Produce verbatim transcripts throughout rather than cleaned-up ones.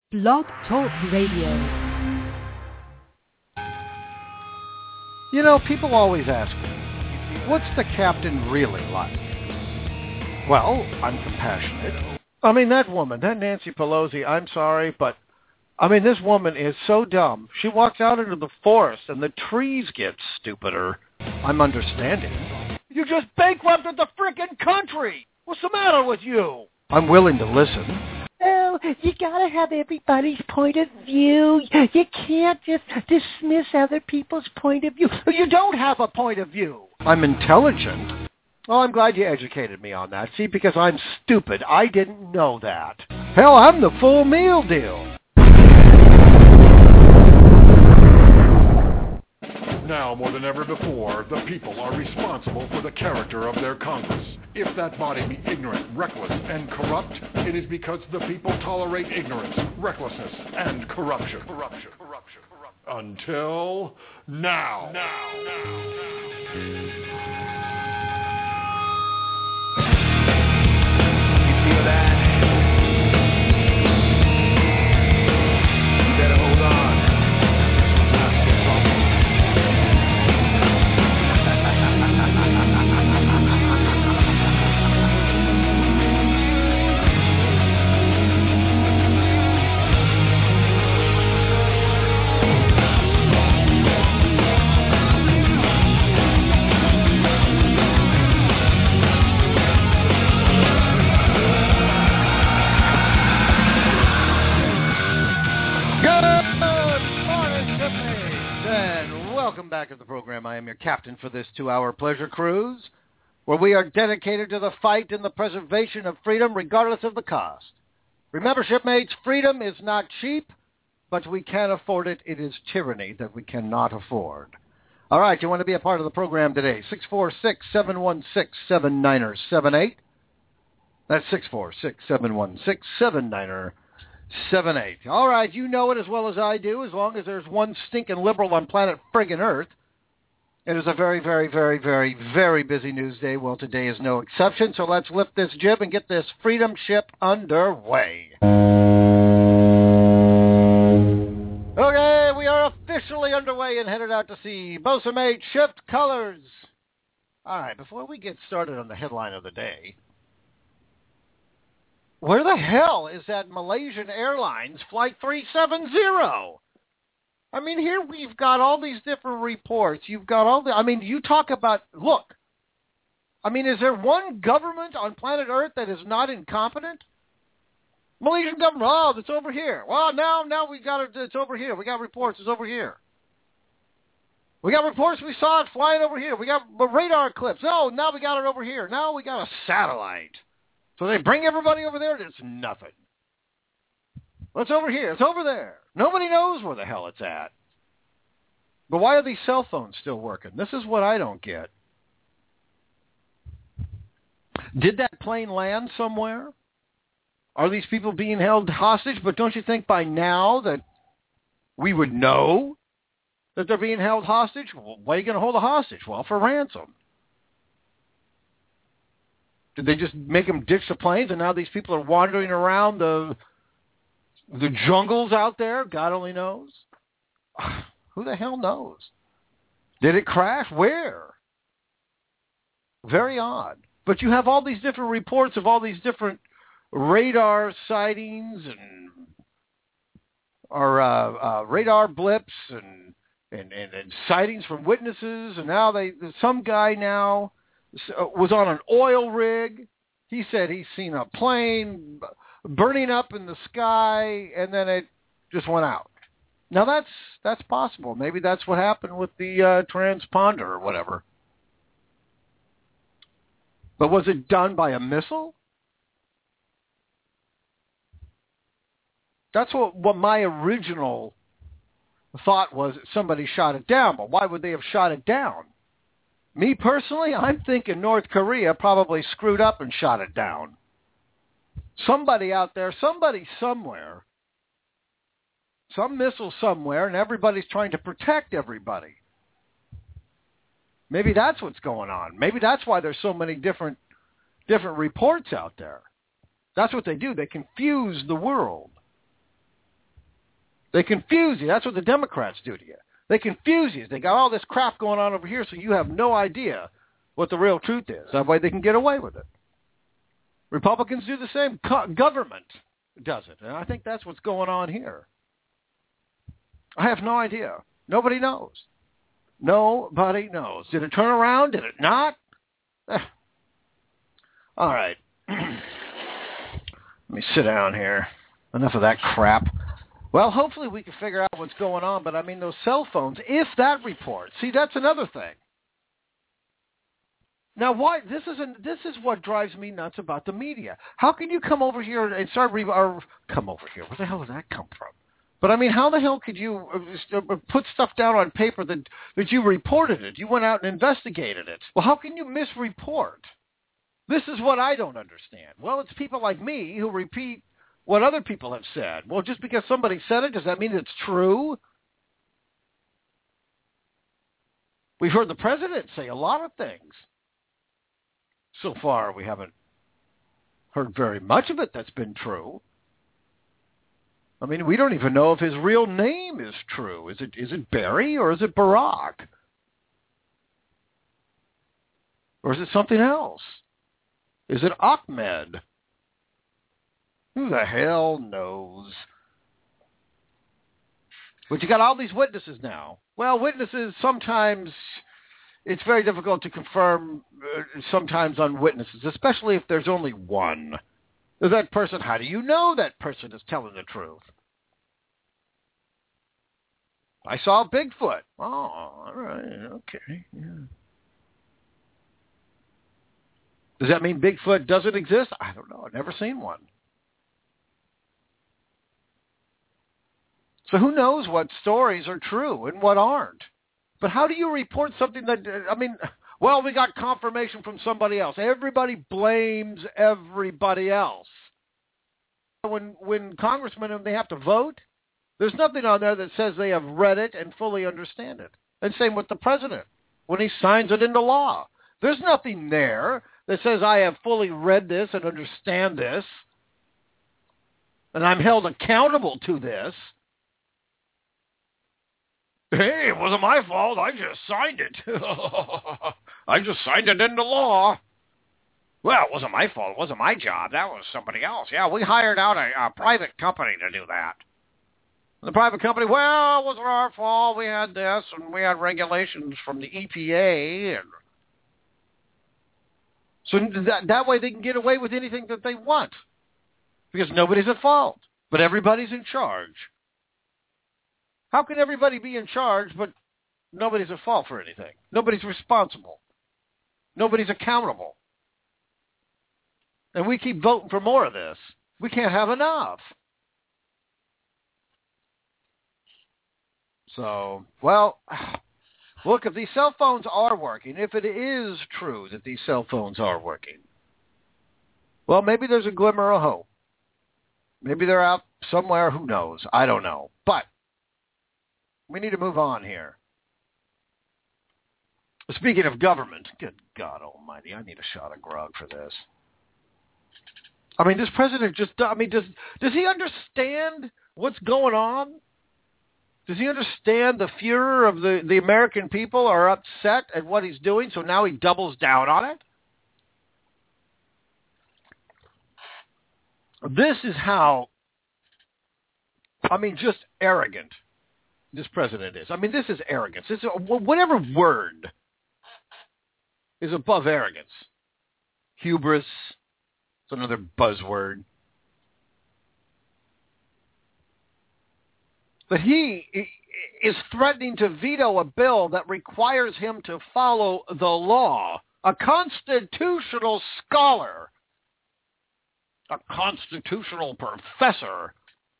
Blog Talk Radio. You know, people always ask me, what's the captain really like? Well, I'm compassionate. I mean, that woman, that Nancy Pelosi, I'm sorry, but, I mean, this woman is so dumb. She walks out into the forest and the trees get stupider. I'm understanding. You just bankrupted the frickin' country! What's the matter with you? I'm willing to listen. Oh, you gotta have everybody's point of view. You can't just dismiss other people's point of view. You don't have a point of view. I'm intelligent. Well, I'm glad you educated me on that. See, because I'm stupid. I didn't know that. Hell, I'm the full meal deal. Now, more than ever before, the people are responsible for the character of their Congress. If that body be ignorant, reckless, and corrupt, it is because the people tolerate ignorance, recklessness, and corruption. Corruption. Corruption. Corruption. Until now. Now. Now. Now. You feel that? You better hold on. Welcome back to the program. I am your captain for this two-hour pleasure cruise, where we are dedicated to the fight and the preservation of freedom regardless of the cost. Remember, shipmates, freedom is not cheap, but we can afford it. It is tyranny that we cannot afford. All right, you want to be a part of the program today. six four six, seven one six, seven nine seven eight. That's six four six, seven one six, seven nine seven eight. Seven, eight. All right, you know it as well as I do. As long as there's one stinking liberal on planet friggin' Earth. It is a very, very, very, very, very busy news day. Well, today is no exception, so let's lift this jib and get this freedom ship underway. Okay, we are officially underway and headed out to sea. Bosun mate, shift colors. All right, before we get started on the headline of the day, where the hell is that Malaysian Airlines Flight three seventy? I mean, here we've got all these different reports. You've got all the, I mean, you talk about, look, I mean, is there one government on planet Earth that is not incompetent? Malaysian government, oh, it's over here. Well, now, now we got it, it's over here. We got reports, it's over here. We got reports, we saw it flying over here. We got radar clips. Oh, now we got it over here. Now we got a satellite. So they bring everybody over there, and it's nothing. What's over here? It's over there. Nobody knows where the hell it's at. But why are these cell phones still working? This is what I don't get. Did that plane land somewhere? Are these people being held hostage? But don't you think by now that we would know that they're being held hostage? Well, why are you going to hold a hostage? Well, for ransom. Did they just make them ditch the planes, and now these people are wandering around the the jungles out there? God only knows. Who the hell knows? Did it crash? Where? Very odd. But you have all these different reports of all these different radar sightings and or uh, uh, radar blips and, and, and, and sightings from witnesses, and now they some guy now was on an oil rig. He said he's seen a plane burning up in the sky, and then it just went out. Now that's that's possible. Maybe that's what happened with the uh, transponder or whatever. But was it done by a missile? That's what, what my original thought was. Somebody shot it down. But why would they have shot it down? Me personally, I'm thinking North Korea probably screwed up and shot it down. Somebody out there, somebody somewhere, some missile somewhere, and everybody's trying to protect everybody. Maybe that's what's going on. Maybe that's why there's so many different different reports out there. That's what they do. They confuse the world. They confuse you. That's what the Democrats do to you. They confuse you. They got all this crap going on over here, so you have no idea what the real truth is. That way they can get away with it. Republicans do the same. Co- government does it. And I think that's what's going on here. I have no idea. Nobody knows. Nobody knows. Did it turn around? Did it not? Eh. All right. Let me sit down here. Enough of that crap. Well, hopefully we can figure out what's going on, but I mean those cell phones, if that report, see, that's another thing. Now, why? This is an, this is what drives me nuts about the media. How can you come over here and start re- or come over here? Where the hell did that come from? But I mean, how the hell could you put stuff down on paper that that you reported it? You went out and investigated it. Well, how can you misreport? This is what I don't understand. Well, it's people like me who repeat what other people have said. Well, just because somebody said it, does that mean it's true? We've heard the president say a lot of things. So far, we haven't heard very much of it that's been true. I mean, we don't even know if his real name is true. Is it is it Barry or is it Barack? Or is it something else? Is it Ahmed? Who the hell knows? But you got all these witnesses now. Well, witnesses, sometimes it's very difficult to confirm uh, sometimes on witnesses, especially if there's only one. That person, how do you know that person is telling the truth? I saw Bigfoot. Oh, all right, okay, yeah. Does that mean Bigfoot doesn't exist? I don't know. I've never seen one. So who knows what stories are true and what aren't? But how do you report something that, I mean, well, we got confirmation from somebody else. Everybody blames everybody else. When when congressmen, they have to vote, there's nothing on there that says they have read it and fully understand it. And same with the president when he signs it into law. There's nothing there that says I have fully read this and understand this, and I'm held accountable to this. Hey, it wasn't my fault. I just signed it. I just signed it into law. Well, it wasn't my fault. It wasn't my job. That was somebody else. Yeah, we hired out a, a private company to do that. And the private company, well, it wasn't our fault. We had this, and we had regulations from the E P A. And so that, that way they can get away with anything that they want because nobody's at fault, but everybody's in charge. How can everybody be in charge, but nobody's at fault for anything? Nobody's responsible. Nobody's accountable. And we keep voting for more of this. We can't have enough. So, well, look, if these cell phones are working, if it is true that these cell phones are working, well, maybe there's a glimmer of hope. Maybe they're out somewhere. Who knows? I don't know. But we need to move on here. Speaking of government, good God almighty, I need a shot of grog for this. I mean, this president just, I mean, does does he understand what's going on? Does he understand the furor of the, the American people are upset at what he's doing, so now he doubles down on it? This is how, I mean, just arrogant this president is. I mean, this is arrogance. This is, whatever word is above arrogance. Hubris. It's another buzzword. But he is threatening to veto a bill that requires him to follow the law. A constitutional scholar, a constitutional professor,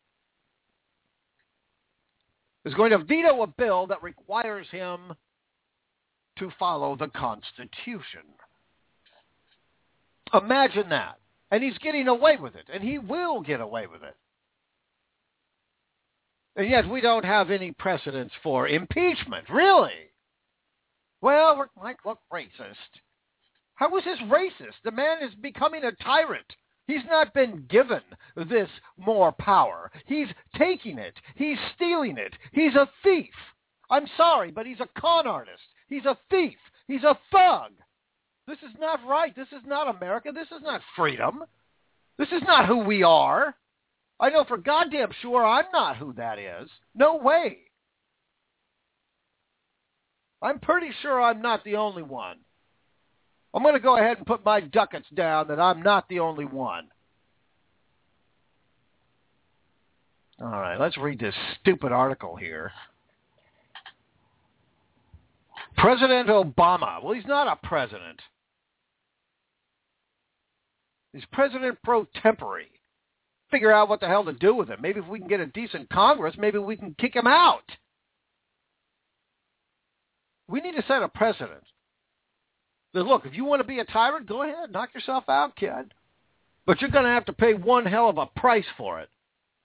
is going to veto a bill that requires him to follow the Constitution. Imagine that. And he's getting away with it, and he will get away with it. And yet we don't have any precedents for impeachment, really. Well, it might look racist. How is this racist? The man is becoming a tyrant. He's not been given this more power. He's taking it. He's stealing it. He's a thief. I'm sorry, but he's a con artist. He's a thief. He's a thug. This is not right. This is not America. This is not freedom. This is not who we are. I know for goddamn sure I'm not who that is. No way. I'm pretty sure I'm not the only one. I'm going to go ahead and put my ducats down that I'm not the only one. All right, let's read this stupid article here. President Obama. Well, he's not a president. He's president pro tempore. Figure out what the hell to do with him. Maybe if we can get a decent Congress, maybe we can kick him out. We need to set a precedent. But look, if you want to be a tyrant, go ahead, knock yourself out, kid. But you're going to have to pay one hell of a price for it.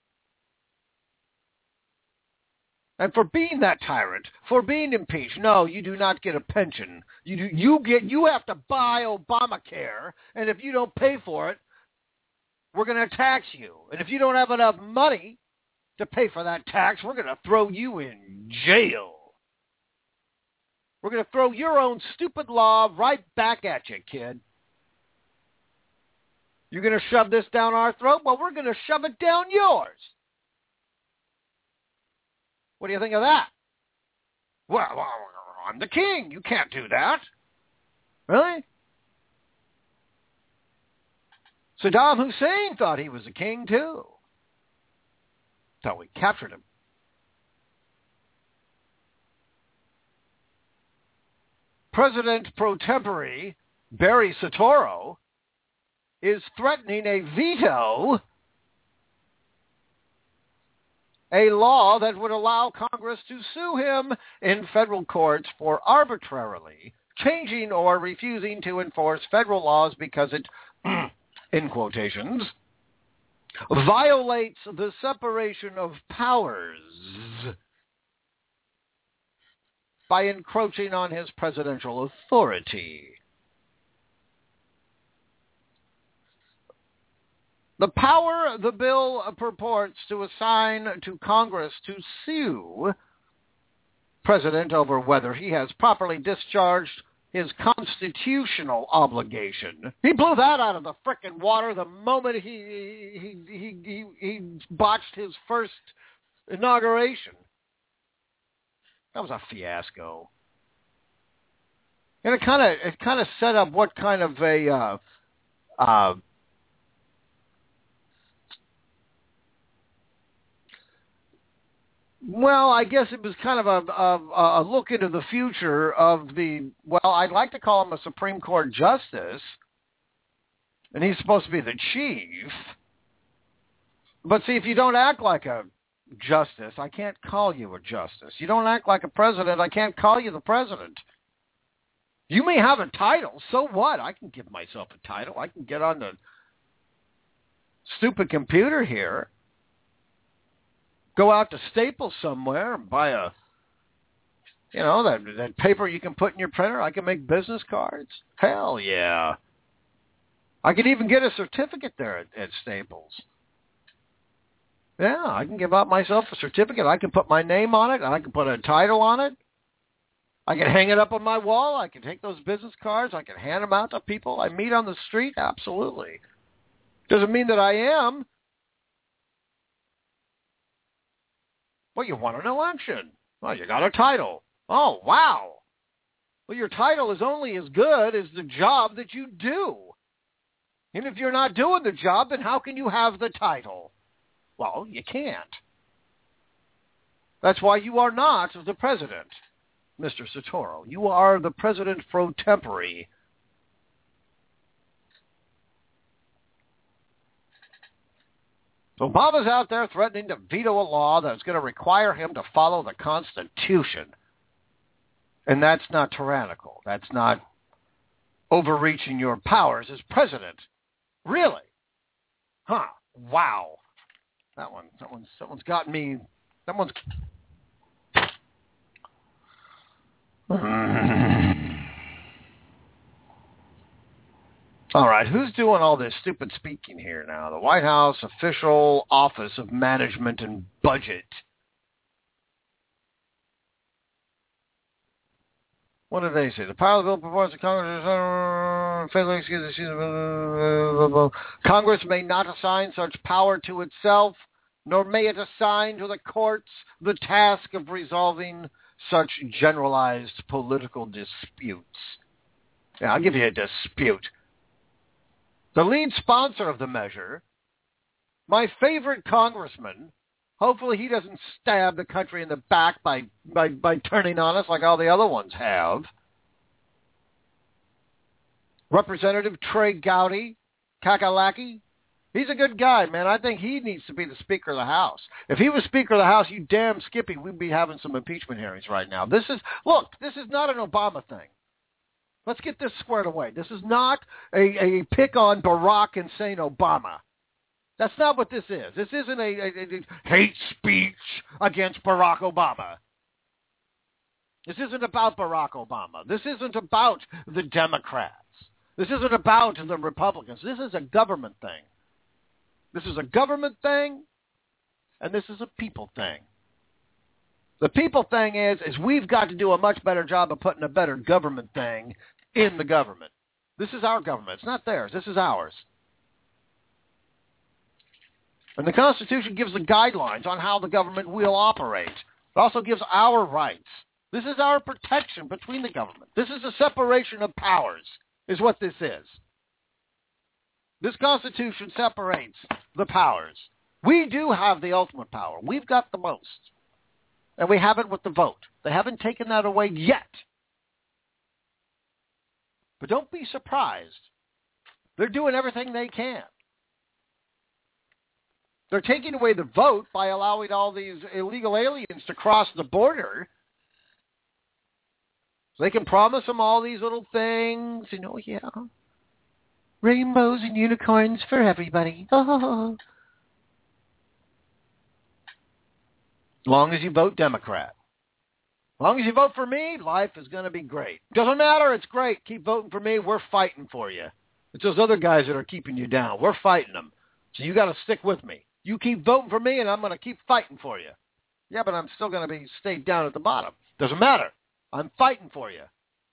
And for being that tyrant, for being impeached, no, you do not get a pension. You do, you get you have to buy Obamacare, and if you don't pay for it, we're going to tax you. And if you don't have enough money to pay for that tax, we're going to throw you in jail. We're going to throw your own stupid law right back at you, kid. You're going to shove this down our throat? Well, we're going to shove it down yours. What do you think of that? Well, well, I'm the king. You can't do that. Really? Saddam Hussein thought he was a king, too. Until we captured him. President pro tempore Barry Soetoro is threatening a veto, a law that would allow Congress to sue him in federal courts for arbitrarily changing or refusing to enforce federal laws because it, in quotations, violates the separation of powers by encroaching on his presidential authority. The power the bill purports to assign to Congress to sue President over whether he has properly discharged his constitutional obligation. He blew that out of the frickin' water the moment he he he he, he botched his first inauguration. That was a fiasco, and it kind of it kind of set up what kind of a uh, uh, well, I guess it was kind of a, a a look into the future of the, well, I'd like to call him a Supreme Court justice, and he's supposed to be the chief. But see, if you don't act like a justice, I can't call you a justice. You don't act like a president, I can't call you the president. You may have a title, so what? I can give myself a title. I can get on the stupid computer here, go out to Staples somewhere and buy a, you know, that that paper you can put in your printer. I can make business cards. Hell yeah. I could even get a certificate there at, at Staples. Yeah, I can give out myself a certificate. I can put my name on it. I can put a title on it. I can hang it up on my wall. I can take those business cards. I can hand them out to people I meet on the street. Absolutely. Doesn't mean that I am. Well, you want an election. Well, you got a title. Oh, wow. Well, your title is only as good as the job that you do. And if you're not doing the job, then how can you have the title? Well, you can't. That's why you are not the president, Mister Soetoro. You are the president pro tempore. Obama's out there threatening to veto a law that's going to require him to follow the Constitution. And that's not tyrannical. That's not overreaching your powers as president. Really? Huh. Wow. That one, that one's, that one's got me, that one's... All right, who's doing all this stupid speaking here now? The White House Official Office of Management and Budget. What did they say? The power of the bill provides the Congress. Congress may not assign such power to itself, nor may it assign to the courts the task of resolving such generalized political disputes. Yeah, I'll give you a dispute. The lead sponsor of the measure, my favorite congressman, hopefully he doesn't stab the country in the back by, by, by turning on us like all the other ones have. Representative Trey Gowdy, Kakalaki, he's a good guy, man. I think he needs to be the Speaker of the House. If he was Speaker of the House, you damn Skippy, we'd be having some impeachment hearings right now. This is, look, this is not an Obama thing. Let's get this squared away. This is not a, a pick on Barack and saying Obama. That's not what this is. This isn't a, a, a hate speech against Barack Obama. This isn't about Barack Obama. This isn't about the Democrats. This isn't about the Republicans. This is a government thing. This is a government thing, and this is a people thing. The people thing is, is we've got to do a much better job of putting a better government thing in the government. This is our government. It's not theirs. This is ours. And the Constitution gives the guidelines on how the government will operate. It also gives our rights. This is our protection between the government. This is a separation of powers, is what this is. This Constitution separates the powers. We do have the ultimate power. We've got the most. And we have it with the vote. They haven't taken that away yet. But don't be surprised. They're doing everything they can. They're taking away the vote by allowing all these illegal aliens to cross the border. So they can promise them all these little things. You know, yeah. Rainbows and unicorns for everybody. Oh. As long as you vote Democrat. As long as you vote for me, life is going to be great. Doesn't matter. It's great. Keep voting for me. We're fighting for you. It's those other guys that are keeping you down. We're fighting them. So you got to stick with me. You keep voting for me, and I'm going to keep fighting for you. Yeah, but I'm still going to be stay down at the bottom. Doesn't matter. I'm fighting for you.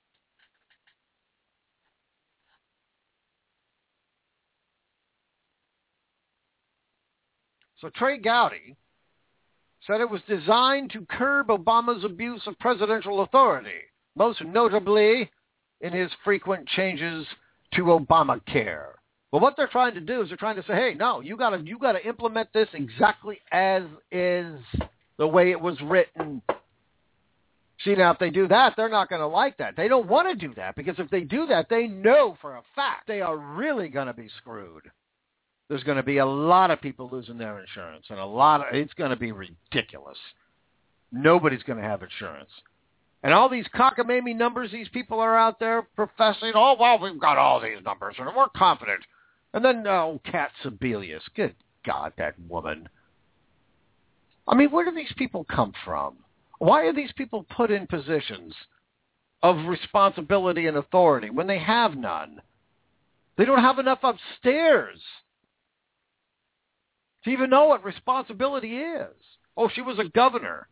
So Trey Gowdy said it was designed to curb Obama's abuse of presidential authority, most notably in his frequent changes to Obamacare. Well, what they're trying to do is they're trying to say, hey, no, you gotta you gotta implement this exactly as is, the way it was written. See, now, if they do that, they're not going to like that. They don't want to do that, because if they do that, they know for a fact they are really going to be screwed. There's going to be a lot of people losing their insurance, and a lot of, it's going to be ridiculous. Nobody's going to have insurance. And all these cockamamie numbers these people are out there professing, oh, well, we've got all these numbers, and we're confident. And then, oh, Kat Sebelius, good God, that woman. I mean, where do these people come from? Why are these people put in positions of responsibility and authority when they have none? They don't have enough upstairs to even know what responsibility is. Oh, she was a governor.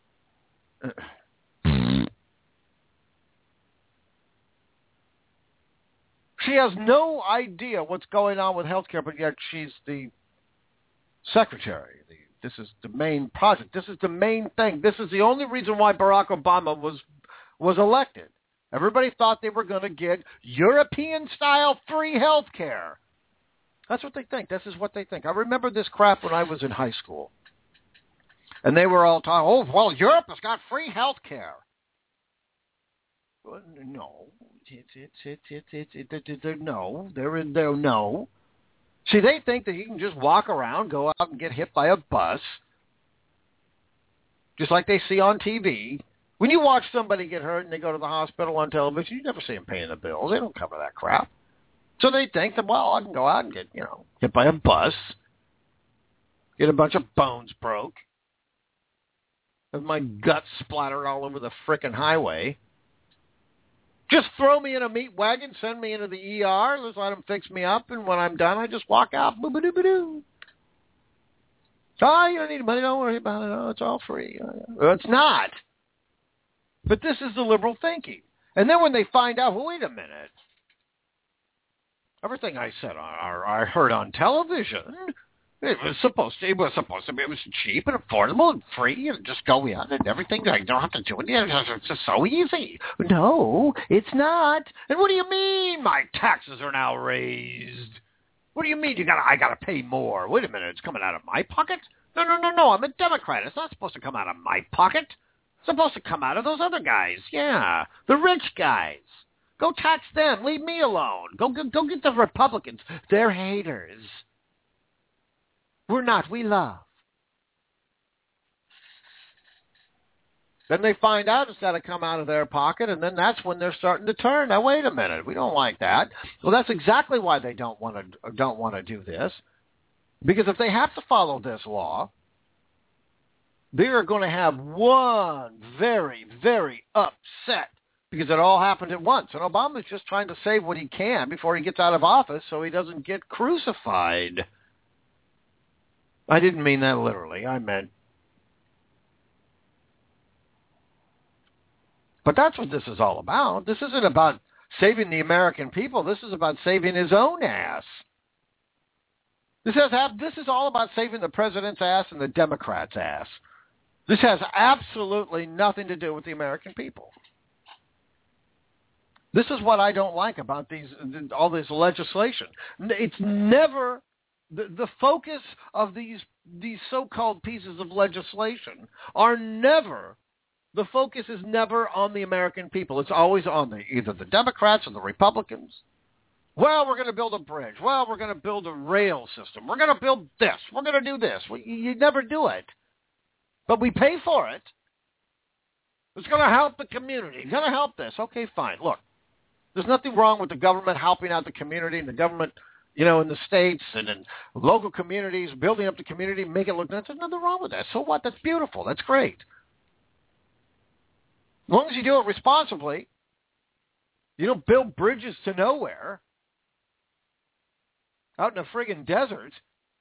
She has no idea what's going on with healthcare, but yet she's the secretary. The, this is the main project. This is the main thing. This is the only reason why Barack Obama was was elected. Everybody thought they were going to get European-style free healthcare. That's what they think. This is what they think. I remember this crap when I was in high school. And they were all talking, oh, well, Europe has got free health care. Well, no. It's, it's, it's, it's, it's, it's, it's, it's, no. They're in there, no. See, they think that you can just walk around, go out and get hit by a bus, just like they see on T V. When you watch somebody get hurt and they go to the hospital on television, you never see them paying the bills. They don't cover that crap. So they think that, well, I can go out and get, you know, hit by a bus, get a bunch of bones broke, have my guts splattered all over the frickin' highway, Just throw me in a meat wagon, send me into the E R, let's let them fix me up, and when I'm done, I just walk out. Boo-ba-doo-ba-doo. Oh, you don't need money, don't worry about it. Oh, it's all free. Well, it's not. But this is the liberal thinking. And then when they find out, well, wait a minute. Everything I said, or I heard on television, it was supposed to, it was supposed to be, it was cheap and affordable and free, and just go in and everything. I don't have to do it. It's just so easy. No, it's not. And what do you mean my taxes are now raised? What do you mean you got? I got to pay more? Wait a minute, it's coming out of my pocket? No, no, no, no. I'm a Democrat. It's not supposed to come out of my pocket. It's supposed to come out of those other guys. Yeah, the rich guys. Go tax them. Leave me alone. Go, go, go get the Republicans. They're haters. We're not. We love. Then they find out it's got to come out of their pocket, and then that's when they're starting to turn. Now, wait a minute. We don't like that. Well, that's exactly why they don't want to don't want to do this, because if they have to follow this law, they are going to have one very, very upset, because it all happened at once. And Obama's just trying to save what he can before he gets out of office so he doesn't get crucified. I didn't mean that literally. I meant... But that's what this is all about. This isn't about saving the American people. This is about saving his own ass. This has have, this is all about saving the president's ass and the Democrats' ass. This has absolutely nothing to do with the American people. This is what I don't like about these all this legislation. It's never the, the focus of these these so-called pieces of legislation are never. The focus is never on the American people. It's always on the, either the Democrats or the Republicans. Well, we're going to build a bridge. Well, we're going to build a rail system. We're going to build this. We're going to do this. Well, you, you never do it. But we pay for it. It's going to help the community. It's going to help this. Okay, fine. Look, there's nothing wrong with the government helping out the community and the government, you know, in the states and in local communities, building up the community, make it look nice. There's nothing wrong with that. So what? That's beautiful. That's great. As long as you do it responsibly, you don't build bridges to nowhere out in a friggin' desert.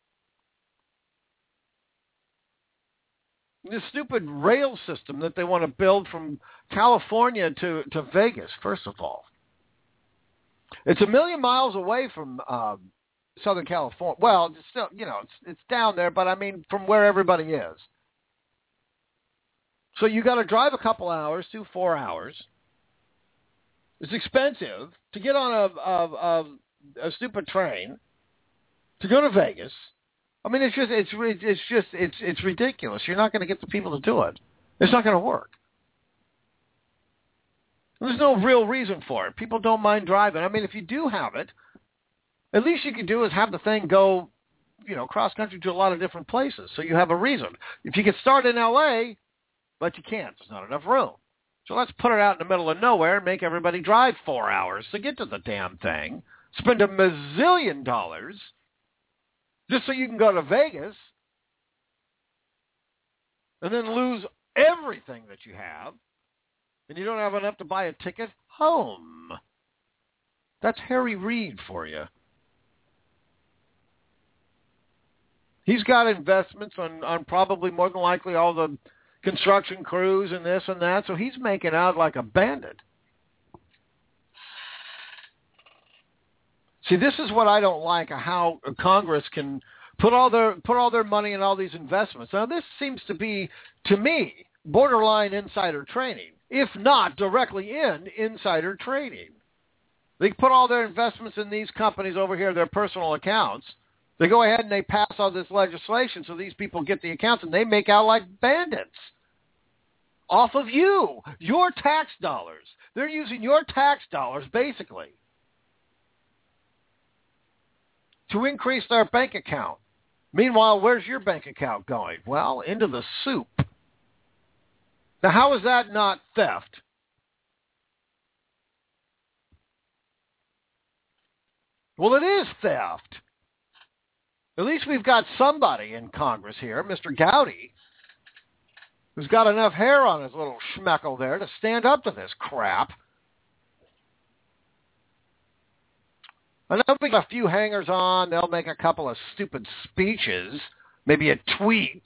This stupid rail system that they want to build from California to, to Vegas, first of all. It's a million miles away from uh, Southern California. Well, it's still, you know, it's, it's down there, but I mean from where everybody is. So you got to drive a couple hours, two, four hours. It's expensive to get on a, a, a, a stupid train to go to Vegas. I mean, it's just, it's, it's just, it's, it's ridiculous. You're not going to get the people to do it. It's not going to work. There's no real reason for it. People don't mind driving. I mean, if you do have it, at least you can do is have the thing go, you know, cross country to a lot of different places. So you have a reason. If you could start in L A, but you can't. There's not enough room. So let's put it out in the middle of nowhere and make everybody drive four hours to get to the damn thing. Spend a mazillion dollars just so you can go to Vegas and then lose everything that you have, and you don't have enough to buy a ticket home. That's Harry Reid for you. He's got investments on, on probably more than likely all the construction crews and this and that, so he's making out like a bandit. See, this is what I don't like, how Congress can put all their put all their money in all these investments. Now, this seems to be, to me, borderline insider trading, if not directly in insider trading. They put all their investments in these companies over here, their personal accounts. They go ahead and they pass all this legislation so these people get the accounts, and they make out like bandits off of you, your tax dollars. They're using your tax dollars, basically, to increase their bank account. Meanwhile, where's your bank account going? Well, into the soup. Now, how is that not theft? Well, it is theft. At least we've got somebody in Congress here, Mister Gowdy, who's got enough hair on his little schmeckle there to stand up to this crap. And they'll make a few hangers-on. They'll make a couple of stupid speeches, maybe a tweet.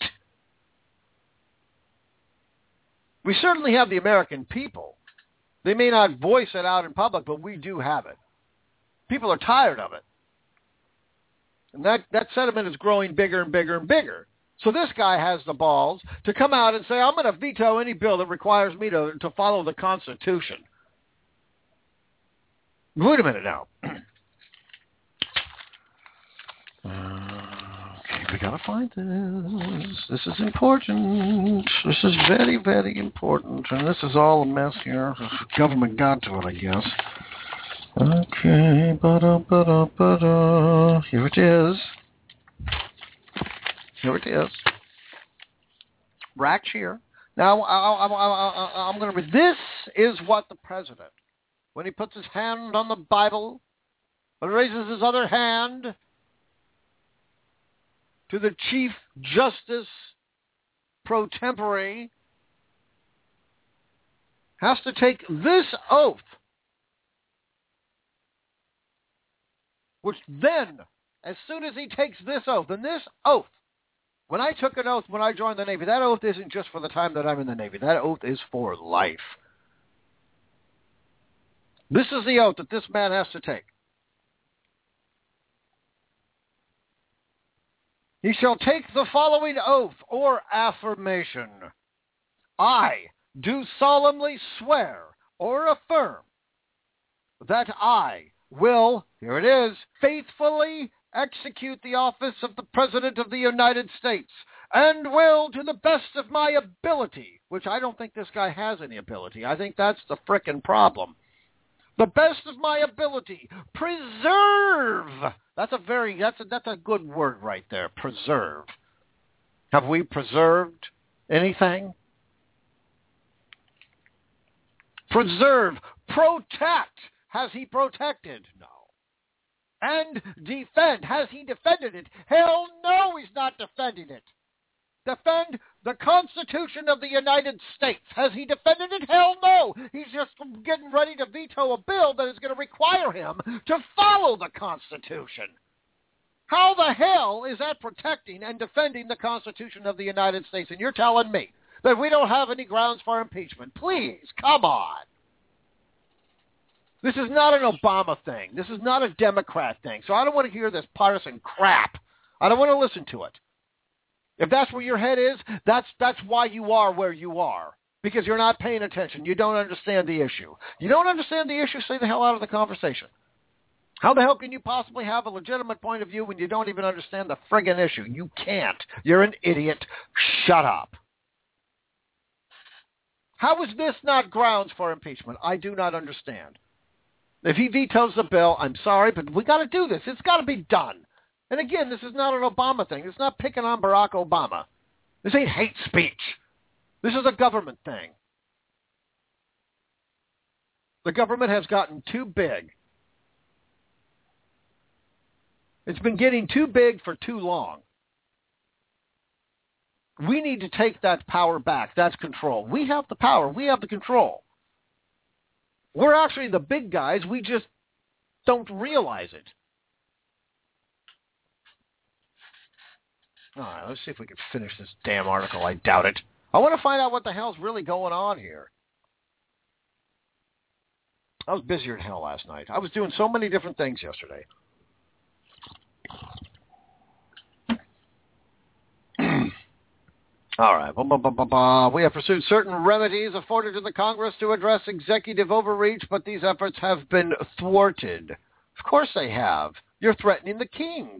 We certainly have the American people. They may not voice it out in public, but we do have it. People are tired of it. And that, that sentiment is growing bigger and bigger and bigger. So this guy has the balls to come out and say, I'm going to veto any bill that requires me to, to follow the Constitution. Wait a minute now. Okay, we gotta find this. This is important. This is very, very important. And this is all a mess here. Government got to it, I guess. Okay, ba-da, ba-da, ba-da. Here it is. Here it is. Rack here. Now, I, I, I, I'm going to read. This is what the president, when he puts his hand on the Bible, and raises his other hand to the Chief Justice pro tempore, has to take this oath, which then, as soon as he takes this oath, and this oath, when I took an oath when I joined the Navy, that oath isn't just for the time that I'm in the Navy. That oath is for life. This is the oath that this man has to take. He shall take the following oath or affirmation. I do solemnly swear or affirm that I will, here it is, faithfully execute the office of the President of the United States and will, to the best of my ability, which I don't think this guy has any ability. I think that's the frickin' problem. The best of my ability, preserve. That's a very, that's a, that's a good word right there, preserve. Have we preserved anything? Preserve, protect. Has he protected? No. And defend. Has he defended it? Hell no, he's not defending it. Defend the Constitution of the United States. Has he defended it? Hell no. He's just getting ready to veto a bill that is going to require him to follow the Constitution. How the hell is that protecting and defending the Constitution of the United States? And you're telling me that we don't have any grounds for impeachment. Please, come on. This is not an Obama thing. This is not a Democrat thing. So I don't want to hear this partisan crap. I don't want to listen to it. If that's where your head is, that's that's why you are where you are. Because you're not paying attention. You don't understand the issue. You don't understand the issue, stay the hell out of the conversation. How the hell can you possibly have a legitimate point of view when you don't even understand the friggin' issue? You can't. You're an idiot. Shut up. How is this not grounds for impeachment? I do not understand. If he vetoes the bill, I'm sorry, but we got to do this. It's got to be done. And again, this is not an Obama thing. It's not picking on Barack Obama. This ain't hate speech. This is a government thing. The government has gotten too big. It's been getting too big for too long. We need to take that power back. That's control. We have the power. We have the control. We're actually the big guys. We just don't realize it. All right, let's see if we can finish this damn article. I doubt it. I want to find out what the hell's really going on here. I was busier than hell last night. I was doing so many different things yesterday. All right. Blah, blah, blah, blah, blah. We have pursued certain remedies afforded to the Congress to address executive overreach, but these efforts have been thwarted. Of course they have. You're threatening the king.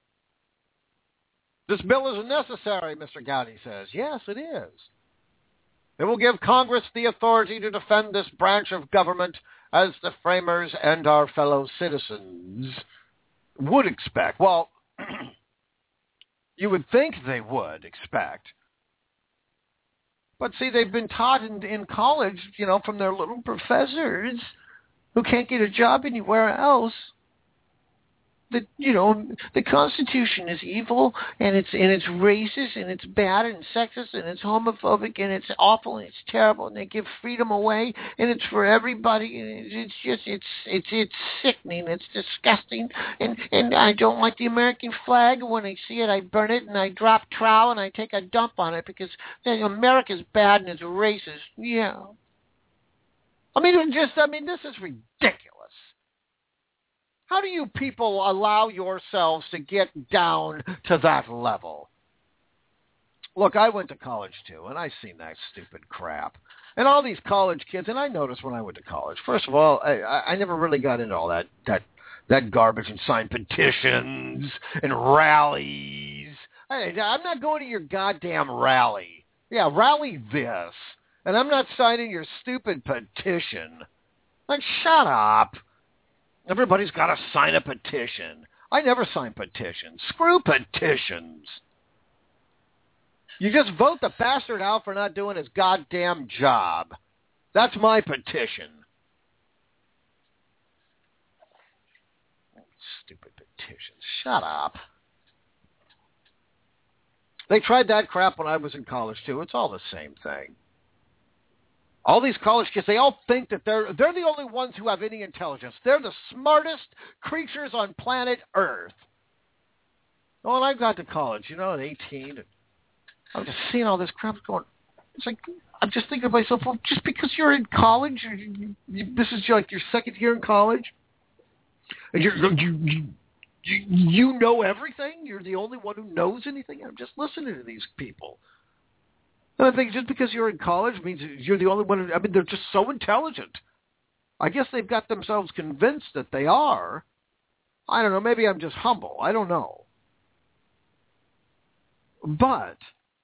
This bill is necessary, Mister Gowdy says. Yes, it is. It will give Congress the authority to defend this branch of government as the framers and our fellow citizens would expect. Well, you would think they would expect. But see, they've been taught in, in college, you know, from their little professors who can't get a job anywhere else. that, you know, the Constitution is evil, and it's and it's racist, and it's bad, and sexist, and it's homophobic, and it's awful, and it's terrible, and they give freedom away, and it's for everybody, and it's just it's it's it's sickening, it's disgusting, and and I don't like the American flag. When I see it, I burn it, and I drop trowel, and I take a dump on it because you know, America's bad and it's racist. Yeah. I mean, it just I mean, this is ridiculous. How do you people allow yourselves to get down to that level? Look, I went to college too, and I've seen that stupid crap. And all these college kids, and I noticed when I went to college, first of all, I, I never really got into all that, that, that garbage and signed petitions and rallies. I, I'm not going to your goddamn rally. Yeah, rally this. And I'm not signing your stupid petition. Like, shut up. Everybody's got to sign a petition. I never sign petitions. Screw petitions. You just vote the bastard out for not doing his goddamn job. That's my petition. Stupid petitions. Shut up. They tried that crap when I was in college, too. It's all the same thing. All these college kids, they all think that they're they're the only ones who have any intelligence. They're the smartest creatures on planet Earth. Well, I got to college, you know, at eighteen, and I'm just seeing all this crap going. It's like, I'm just thinking to myself, well, just because you're in college, you, you, this is like your second year in college, and you're, you, you, you, you know everything? You're the only one who knows anything? I'm just listening to these people. And I think just because you're in college means you're the only one who, I mean, they're just so intelligent. I guess they've got themselves convinced that they are. I don't know. Maybe I'm just humble. I don't know. But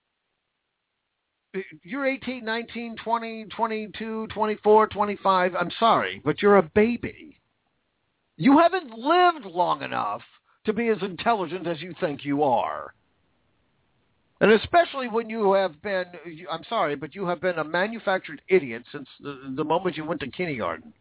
you're eighteen, nineteen, twenty, twenty-two, twenty-four, twenty-five. I'm sorry, but you're a baby. You haven't lived long enough to be as intelligent as you think you are. And especially when you have been, I'm sorry, but you have been a manufactured idiot since the, the moment you went to kindergarten.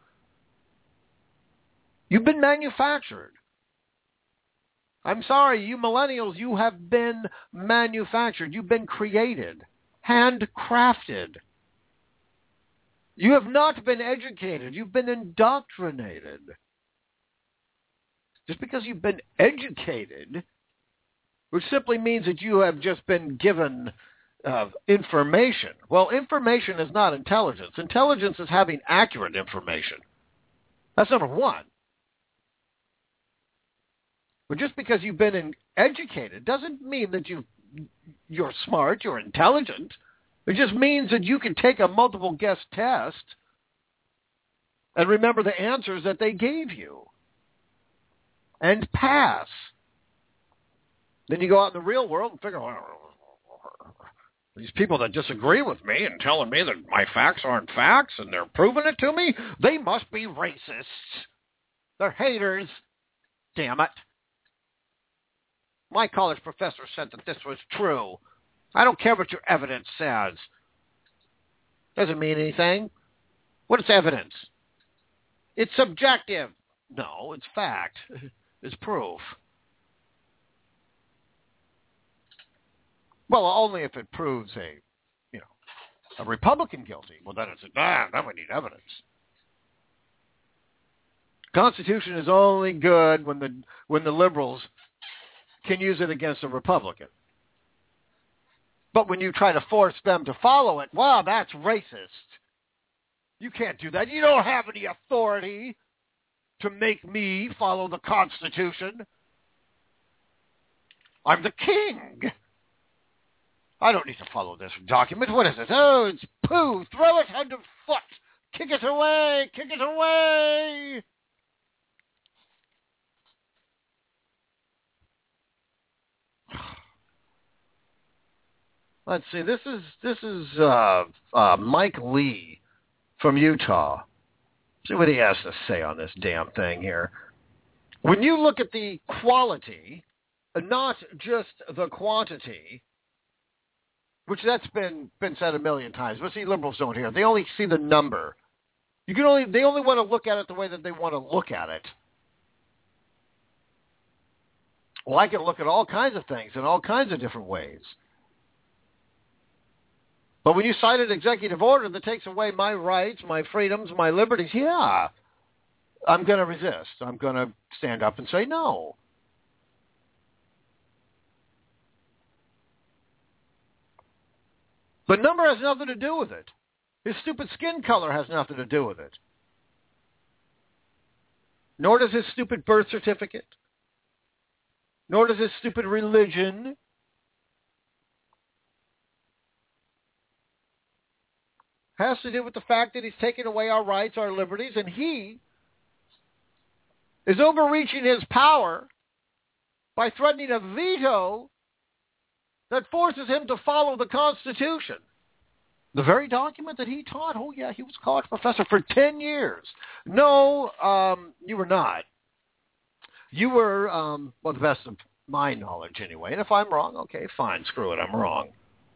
You've been manufactured. I'm sorry, you millennials, you have been manufactured. You've been created, handcrafted. You have not been educated. You've been indoctrinated. Just because you've been educated, which simply means that you have just been given uh, information. Well, information is not intelligence. Intelligence is having accurate information. That's number one. But just because you've been in, educated doesn't mean that you, you're smart, you're intelligent. It just means that you can take a multiple guess test and remember the answers that they gave you and pass. Then you go out in the real world and figure, well, these people that disagree with me and telling me that my facts aren't facts and they're proving it to me, they must be racists. They're haters. Damn it. My college professor said that this was true. I don't care what your evidence says. Doesn't mean anything. What is evidence? It's subjective. No, it's fact. It's proof. Well, only if it proves a, you know, a Republican guilty. Well, then it's, ah, then we need evidence. Constitution is only good when the when the liberals can use it against a Republican. But when you try to force them to follow it, wow, that's racist. You can't do that. You don't have any authority to make me follow the Constitution. I'm the king. I don't need to follow this document. What is it? Oh, it's poo. Throw it underfoot. Kick it away. Kick it away. Let's see. This is this is uh, uh, Mike Lee from Utah. See what he has to say on this damn thing here. When you look at the quality, not just the quantity, which that's been been said a million times, but see, liberals don't hear. They only see the number. You can only they only want to look at it the way that they want to look at it. Well, I can look at all kinds of things in all kinds of different ways. But when you cite an executive order that takes away my rights, my freedoms, my liberties, yeah, I'm going to resist. I'm going to stand up and say no. But number has nothing to do with it. His stupid skin color has nothing to do with it. Nor does his stupid birth certificate. Nor does his stupid religion. Has to do with the fact that he's taken away our rights, our liberties, and he is overreaching his power by threatening a veto that forces him to follow the Constitution. The very document that he taught. Oh, yeah, he was a college professor for ten years. No, um, you were not. You were, um, well, the best of my knowledge anyway. And if I'm wrong, okay, fine, screw it, I'm wrong.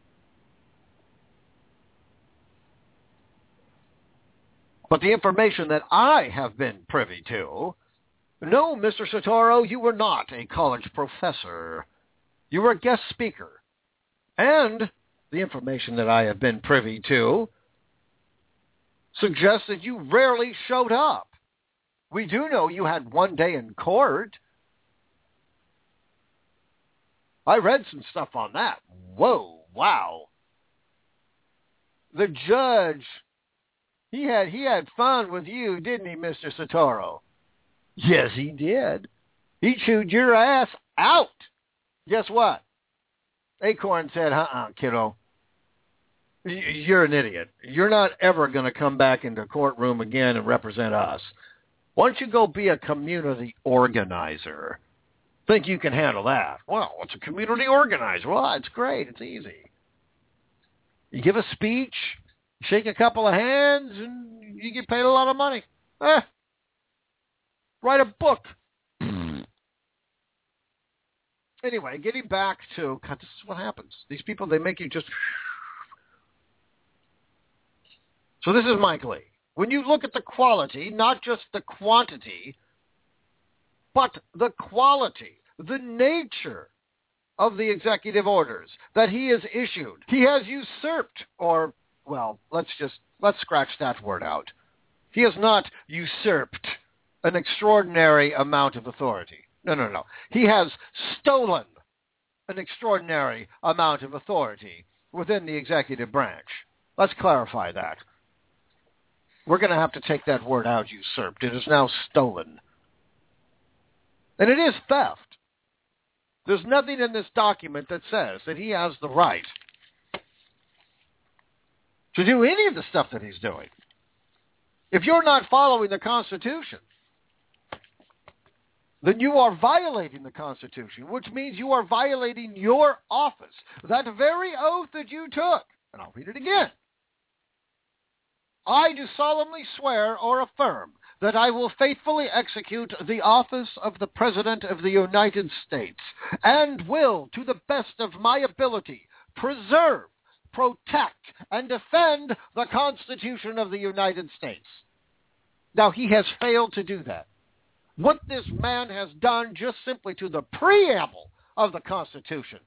But the information that I have been privy to, no, Mister Soetoro, you were not a college professor. You were a guest speaker. And the information that I have been privy to suggests that you rarely showed up. We do know you had one day in court. I read some stuff on that. Whoa, wow. The judge, he had he had fun with you, didn't he, Mister Soetoro? Yes, he did. He chewed your ass out. Guess what? Acorn said, uh-uh, kiddo. You're an idiot. You're not ever going to come back into a courtroom again and represent us. Why don't you go be a community organizer? Think you can handle that? Well, what's a community organizer? Well, it's great. It's easy. You give a speech, shake a couple of hands, and you get paid a lot of money. Eh. Write a book. Anyway, getting back to, God, this is what happens. These people, they make you just... So this is Mike Lee. When you look at the quality, not just the quantity, but the quality, the nature of the executive orders that he has issued, he has usurped, or, well, let's just, let's scratch that word out. He has not usurped an extraordinary amount of authority. No, no, no. He has stolen an extraordinary amount of authority within the executive branch. Let's clarify that. We're going to have to take that word out, usurped. It is now stolen. And it is theft. There's nothing in this document that says that he has the right to do any of the stuff that he's doing. If you're not following the Constitution, then you are violating the Constitution, which means you are violating your office, that very oath that you took. And I'll read it again. I do solemnly swear or affirm that I will faithfully execute the office of the President of the United States and will, to the best of my ability, preserve, protect, and defend the Constitution of the United States. Now, he has failed to do that. What this man has done just simply to the preamble of the Constitution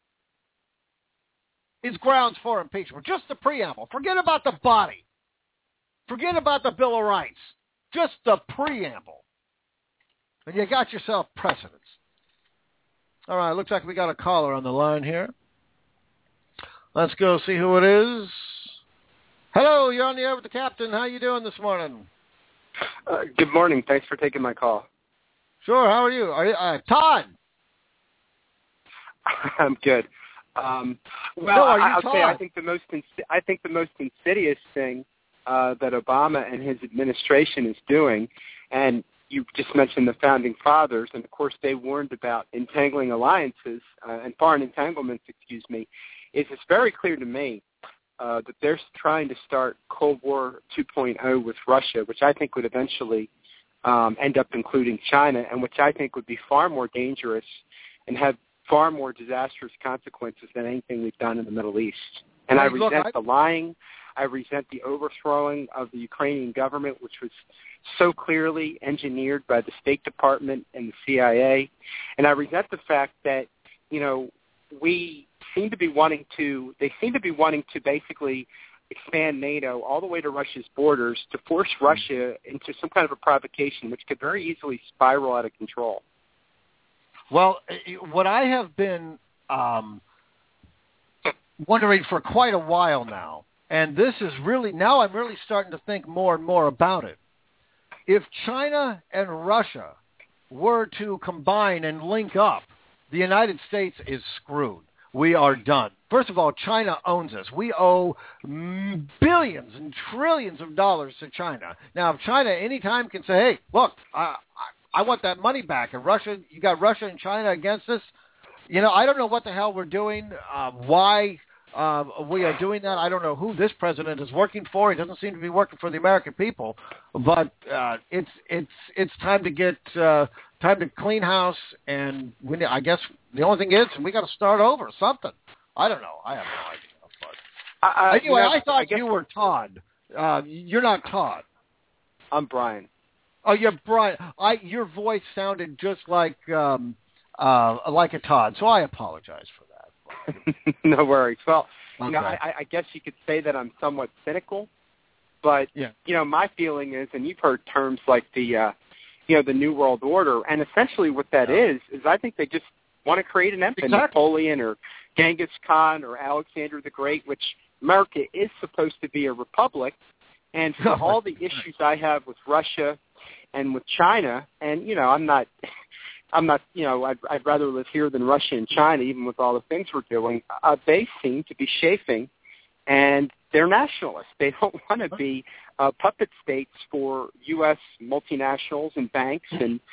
is grounds for impeachment. Just the preamble. Forget about the body. Forget about the Bill of Rights. Just the preamble. And you got yourself precedents. All right, looks like we got a caller on the line here. Let's go see who it is. Hello, you're on the air with the captain. How you doing this morning? Uh, good morning. Thanks for taking my call. Sure. How are you? Are you uh, Todd? I'm good. Um, well, no, are you I'll Todd? say I think the most ins- I think the most insidious thing uh, that Obama and his administration is doing, and you just mentioned the founding fathers, and of course they warned about entangling alliances uh, and foreign entanglements. Excuse me. Is it's very clear to me uh, that they're trying to start Cold War two point oh with Russia, which I think would eventually um, end up including China, and which I think would be far more dangerous and have far more disastrous consequences than anything we've done in the Middle East. And Hey, I look, resent I... the lying. I resent the overthrowing of the Ukrainian government, which was so clearly engineered by the State Department and the C I A. And I resent the fact that, you know, we seem to be wanting to, they seem to be wanting to basically expand NATO all the way to Russia's borders to force Russia into some kind of a provocation, which could very easily spiral out of control. Well, what I have been um, wondering for quite a while now, and this is really, now I'm really starting to think more and more about it. If China and Russia were to combine and link up, the United States is screwed. We are done. First of all, China owns us. We owe billions and trillions of dollars to China. Now, if China anytime can say, hey, look, I, I, I want that money back, and Russia, you got Russia and China against us, you know, I don't know what the hell we're doing, uh, why uh, we are doing that. I don't know who this president is working for. He doesn't seem to be working for the American people, but uh, it's it's it's time to get uh, time to clean house, and we, I guess the only thing is we got to start over something. I don't know. I have no idea. But uh, anyway, you know, I thought I guess, you were Todd. Uh, you're not Todd. I'm Brian. Oh, you're Brian. I your voice sounded just like um, uh, like a Todd, so I apologize for that. No worries. Well, okay. you know, I, I guess you could say that I'm somewhat cynical, but yeah. you know, my feeling is, and you've heard terms like the, uh, you know, the New World Order, and essentially what that yeah. is is I think they just want to create an empire, exactly. Napoleon or Genghis Khan or Alexander the Great, which America is supposed to be a republic, and for all the issues I have with Russia and with China, and you know, I'm not. I'm not, you know, I'd, I'd rather live here than Russia and China, even with all the things we're doing. Uh, they seem to be chafing, and they're nationalists. They don't want to be uh, puppet states for U S multinationals and banks, and,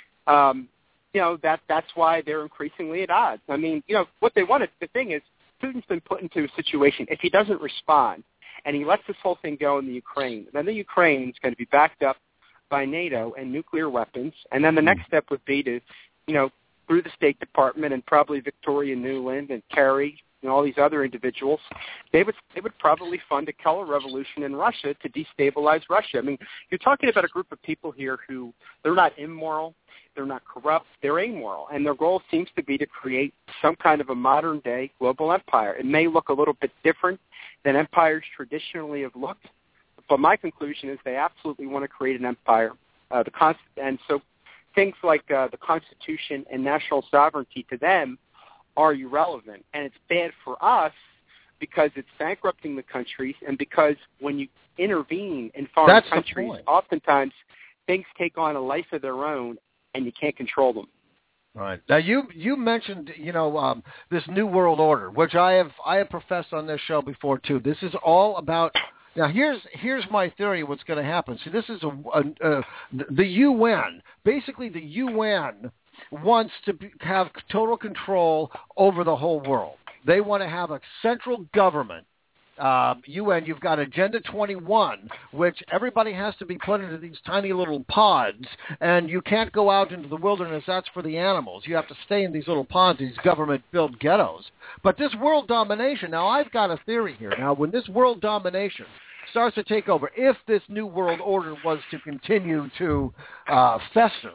um, you know, that that's why they're increasingly at odds. I mean, you know, what they wanted, the thing is, Putin's been put into a situation, if he doesn't respond, and he lets this whole thing go in the Ukraine, then the Ukraine is going to be backed up by NATO and nuclear weapons, and then the next step would be to, you know, through the State Department and probably Victoria Nuland and Kerry and all these other individuals, they would they would probably fund a color revolution in Russia to destabilize Russia. I mean, you're talking about a group of people here who, they're not immoral, they're not corrupt, they're amoral, and their goal seems to be to create some kind of a modern-day global empire. It may look a little bit different than empires traditionally have looked, but my conclusion is they absolutely want to create an empire. Uh, the const- and so things like uh, the Constitution and national sovereignty to them are irrelevant. And it's bad for us because it's bankrupting the countries, and because when you intervene in foreign That's countries, oftentimes things take on a life of their own, and you can't control them. Right. Now you you mentioned, you know, um, this New World Order, which I have I have professed on this show before too. This is all about. Now, here's here's my theory of what's going to happen. See, this is a, a, a the U N. Basically, the U N wants to be, have total control over the whole world. They want to have a central government. Uh, U N, you've got Agenda twenty-one, which everybody has to be put into these tiny little pods, and you can't go out into the wilderness. That's for the animals. You have to stay in these little pods, these government-built ghettos. But this world domination, now I've got a theory here. Now, when this world domination starts to take over, if this New World Order was to continue to uh, fester,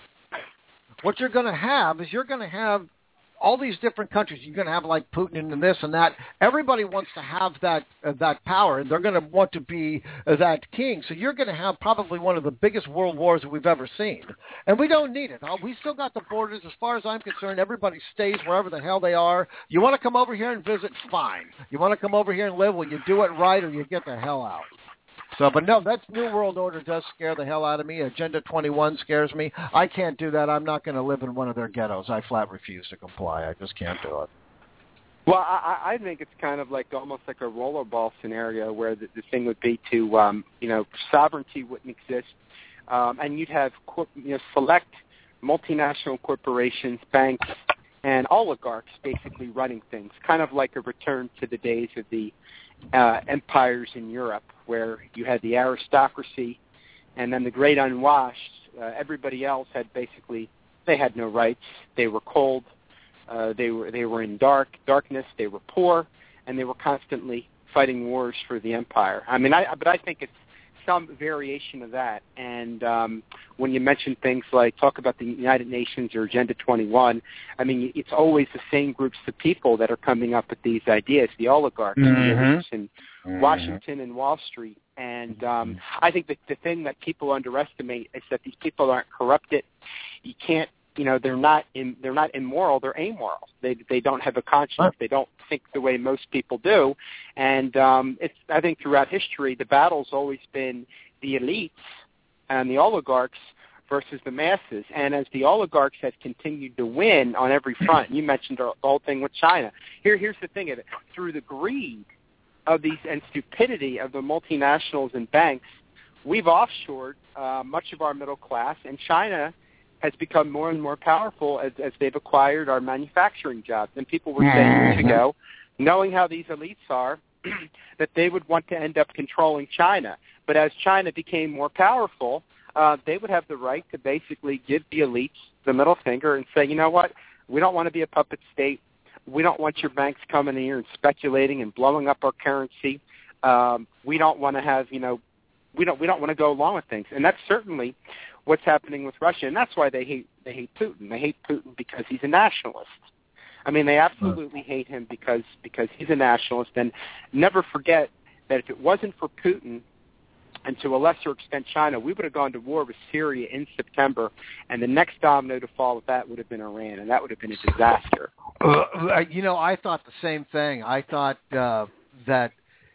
what you're going to have is you're going to have all these different countries. You're going to have like Putin and this and that. Everybody wants to have that uh, that power, and they're going to want to be uh, that king. So you're going to have probably one of the biggest world wars that we've ever seen. And we don't need it. Uh, we still got the borders. As far as I'm concerned, everybody stays wherever the hell they are. You want to come over here and visit? Fine. You want to come over here and live? Well, you do it right or you get the hell out. So, but no, that New World Order does scare the hell out of me. Agenda twenty-one scares me. I can't do that. I'm not going to live in one of their ghettos. I flat refuse to comply. I just can't do it. Well, I, I think it's kind of like almost like a rollerball scenario where the, the thing would be to, um, you know, sovereignty wouldn't exist, um, and you'd have corp- you know, select multinational corporations, banks, and oligarchs basically running things, kind of like a return to the days of the uh, empires in Europe, where you had the aristocracy and then the great unwashed. Uh, everybody else had basically, they had no rights. They were cold. Uh, they were they were in dark darkness. They were poor, and they were constantly fighting wars for the empire. I mean, I but I think it's some variation of that. And um, when you mention things like talk about the United Nations or Agenda twenty-one, I mean, it's always the same groups of people that are coming up with these ideas, the oligarchs, Mm-hmm. in Mm-hmm. Washington and Wall Street. And um, I think that the thing that people underestimate is that these people aren't corrupted. You can't, you know, they're not in, they're not immoral. They're amoral. They they don't have a conscience. They don't think the way most people do. And um, it's I think throughout history, the battle's always been the elites and the oligarchs versus the masses. And as the oligarchs have continued to win on every front, you mentioned the whole thing with China. Here, here's the thing of it: through the greed of these and stupidity of the multinationals and banks, we've offshored uh, much of our middle class, and China has become more and more powerful as, as they've acquired our manufacturing jobs. And people were saying years ago, knowing how these elites are, that they would want to end up controlling China. But as China became more powerful, uh, they would have the right to basically give the elites the middle finger and say, you know what, we don't want to be a puppet state. We don't want your banks coming here and speculating and blowing up our currency. Um, we don't want to have, you know, we don't we don't want to go along with things. And that's certainly what's happening with Russia. And that's why they hate they hate Putin. They hate Putin because he's a nationalist. I mean, they absolutely hate him because because he's a nationalist. And never forget that if it wasn't for Putin, and to a lesser extent China, we would have gone to war with Syria in September, and the next domino to fall with that would have been Iran, and that would have been a disaster. Uh, you know, I thought the same thing. I thought uh, that,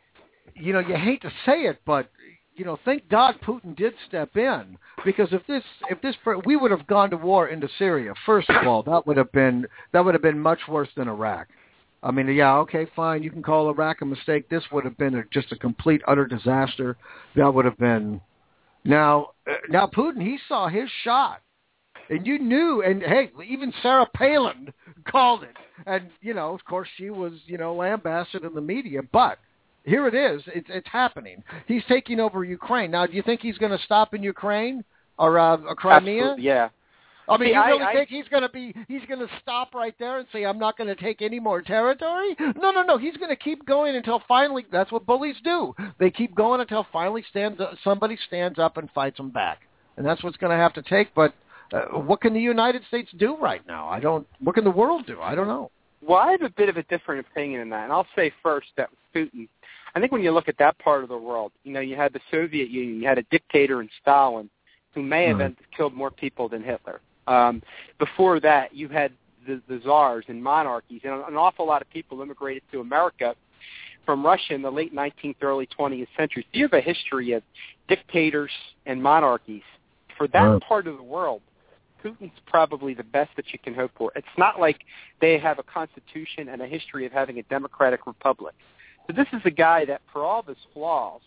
you know, you hate to say it, but, you know, thank God Putin did step in, because if this, if this, we would have gone to war into Syria. First of all, that would have been that would have been much worse than Iraq. I mean, yeah, okay, fine, you can call Iraq a mistake. This would have been a, just a complete, utter disaster. That would have been... Now, uh, now Putin, he saw his shot. And you knew, and hey, even Sarah Palin called it. And, you know, of course, she was, you know, lambasted in the media. But here it is. It's, it's happening. He's taking over Ukraine. Now, do you think he's going to stop in Ukraine or uh, Crimea? Absolutely, yeah. I mean, See, you really I, think I, he's going to be, he's going to stop right there and say, I'm not going to take any more territory? No, no, no. He's going to keep going until finally, that's what bullies do. They keep going until finally stands, somebody stands up and fights them back. And that's what's going to have to take. But uh, what can the United States do right now? I don't, what can the world do? I don't know. Well, I have a bit of a different opinion in that. And I'll say first that with Putin, I think when you look at that part of the world, you know, you had the Soviet Union, you had a dictator in Stalin who may have Right. killed more people than Hitler. Um, before that, you had the, the czars and monarchies, and an awful lot of people immigrated to America from Russia in the late nineteenth, early twentieth century. So you have a history of dictators and monarchies. For that Right. part of the world, Putin's probably the best that you can hope for. It's not like they have a constitution and a history of having a democratic republic. So this is a guy that, for all of his flaws,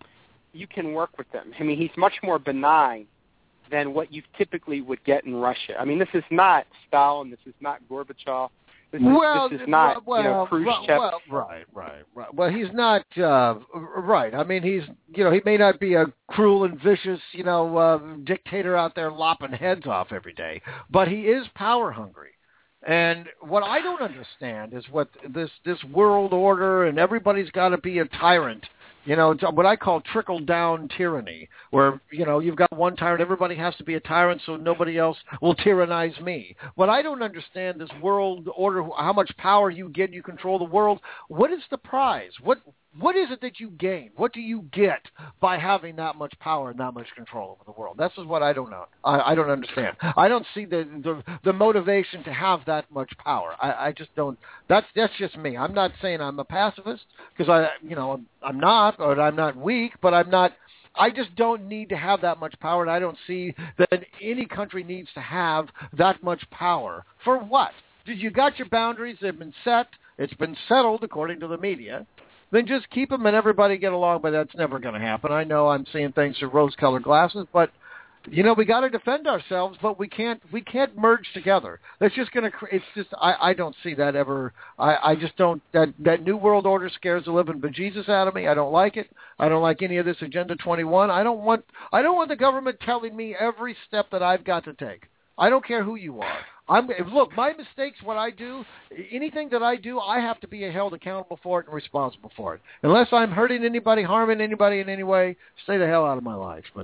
you can work with him. I mean, he's much more benign than what you typically would get in Russia. I mean, this is not Stalin. This is not Gorbachev. This is, Well, this is not, well, you know, Khrushchev. Well, right, right, right. Well, he's not uh, right. I mean, he's, you know, he may not be a cruel and vicious, you know, uh, dictator out there lopping heads off every day, but he is power hungry. And what I don't understand is what this this world order and everybody's got to be a tyrant. You know, it's what I call trickle-down tyranny, where, you know, you've got one tyrant, everybody has to be a tyrant so nobody else will tyrannize me. What I don't understand, this world order, how much power you get, you control the world. What is the prize? What What is it that you gain? What do you get by having that much power and that much control over the world? This is what I don't know. I, I don't understand. I don't see the, the the motivation to have that much power. I, I just don't. That's that's just me. I'm not saying I'm a pacifist because I, you know, I'm, I'm not, or I'm not weak, but I'm not. I just don't need to have that much power, and I don't see that any country needs to have that much power. For what? You got your boundaries. They've been set. It's been settled according to the media. Then just keep them and everybody get along, but that's never going to happen. I know I'm seeing things through rose-colored glasses, but, you know, we got to defend ourselves, but we can't we can't merge together. That's just going to – it's just – I I don't see that ever – I I just don't – that that New World Order scares the living bejesus out of me. I don't like it. I don't like any of this Agenda twenty-one. I don't want I don't want the government telling me every step that I've got to take. I don't care who you are. I'm look, my mistakes, what I do, anything that I do, I have to be held accountable for it and responsible for it. Unless I'm hurting anybody, harming anybody in any way, stay the hell out of my life. But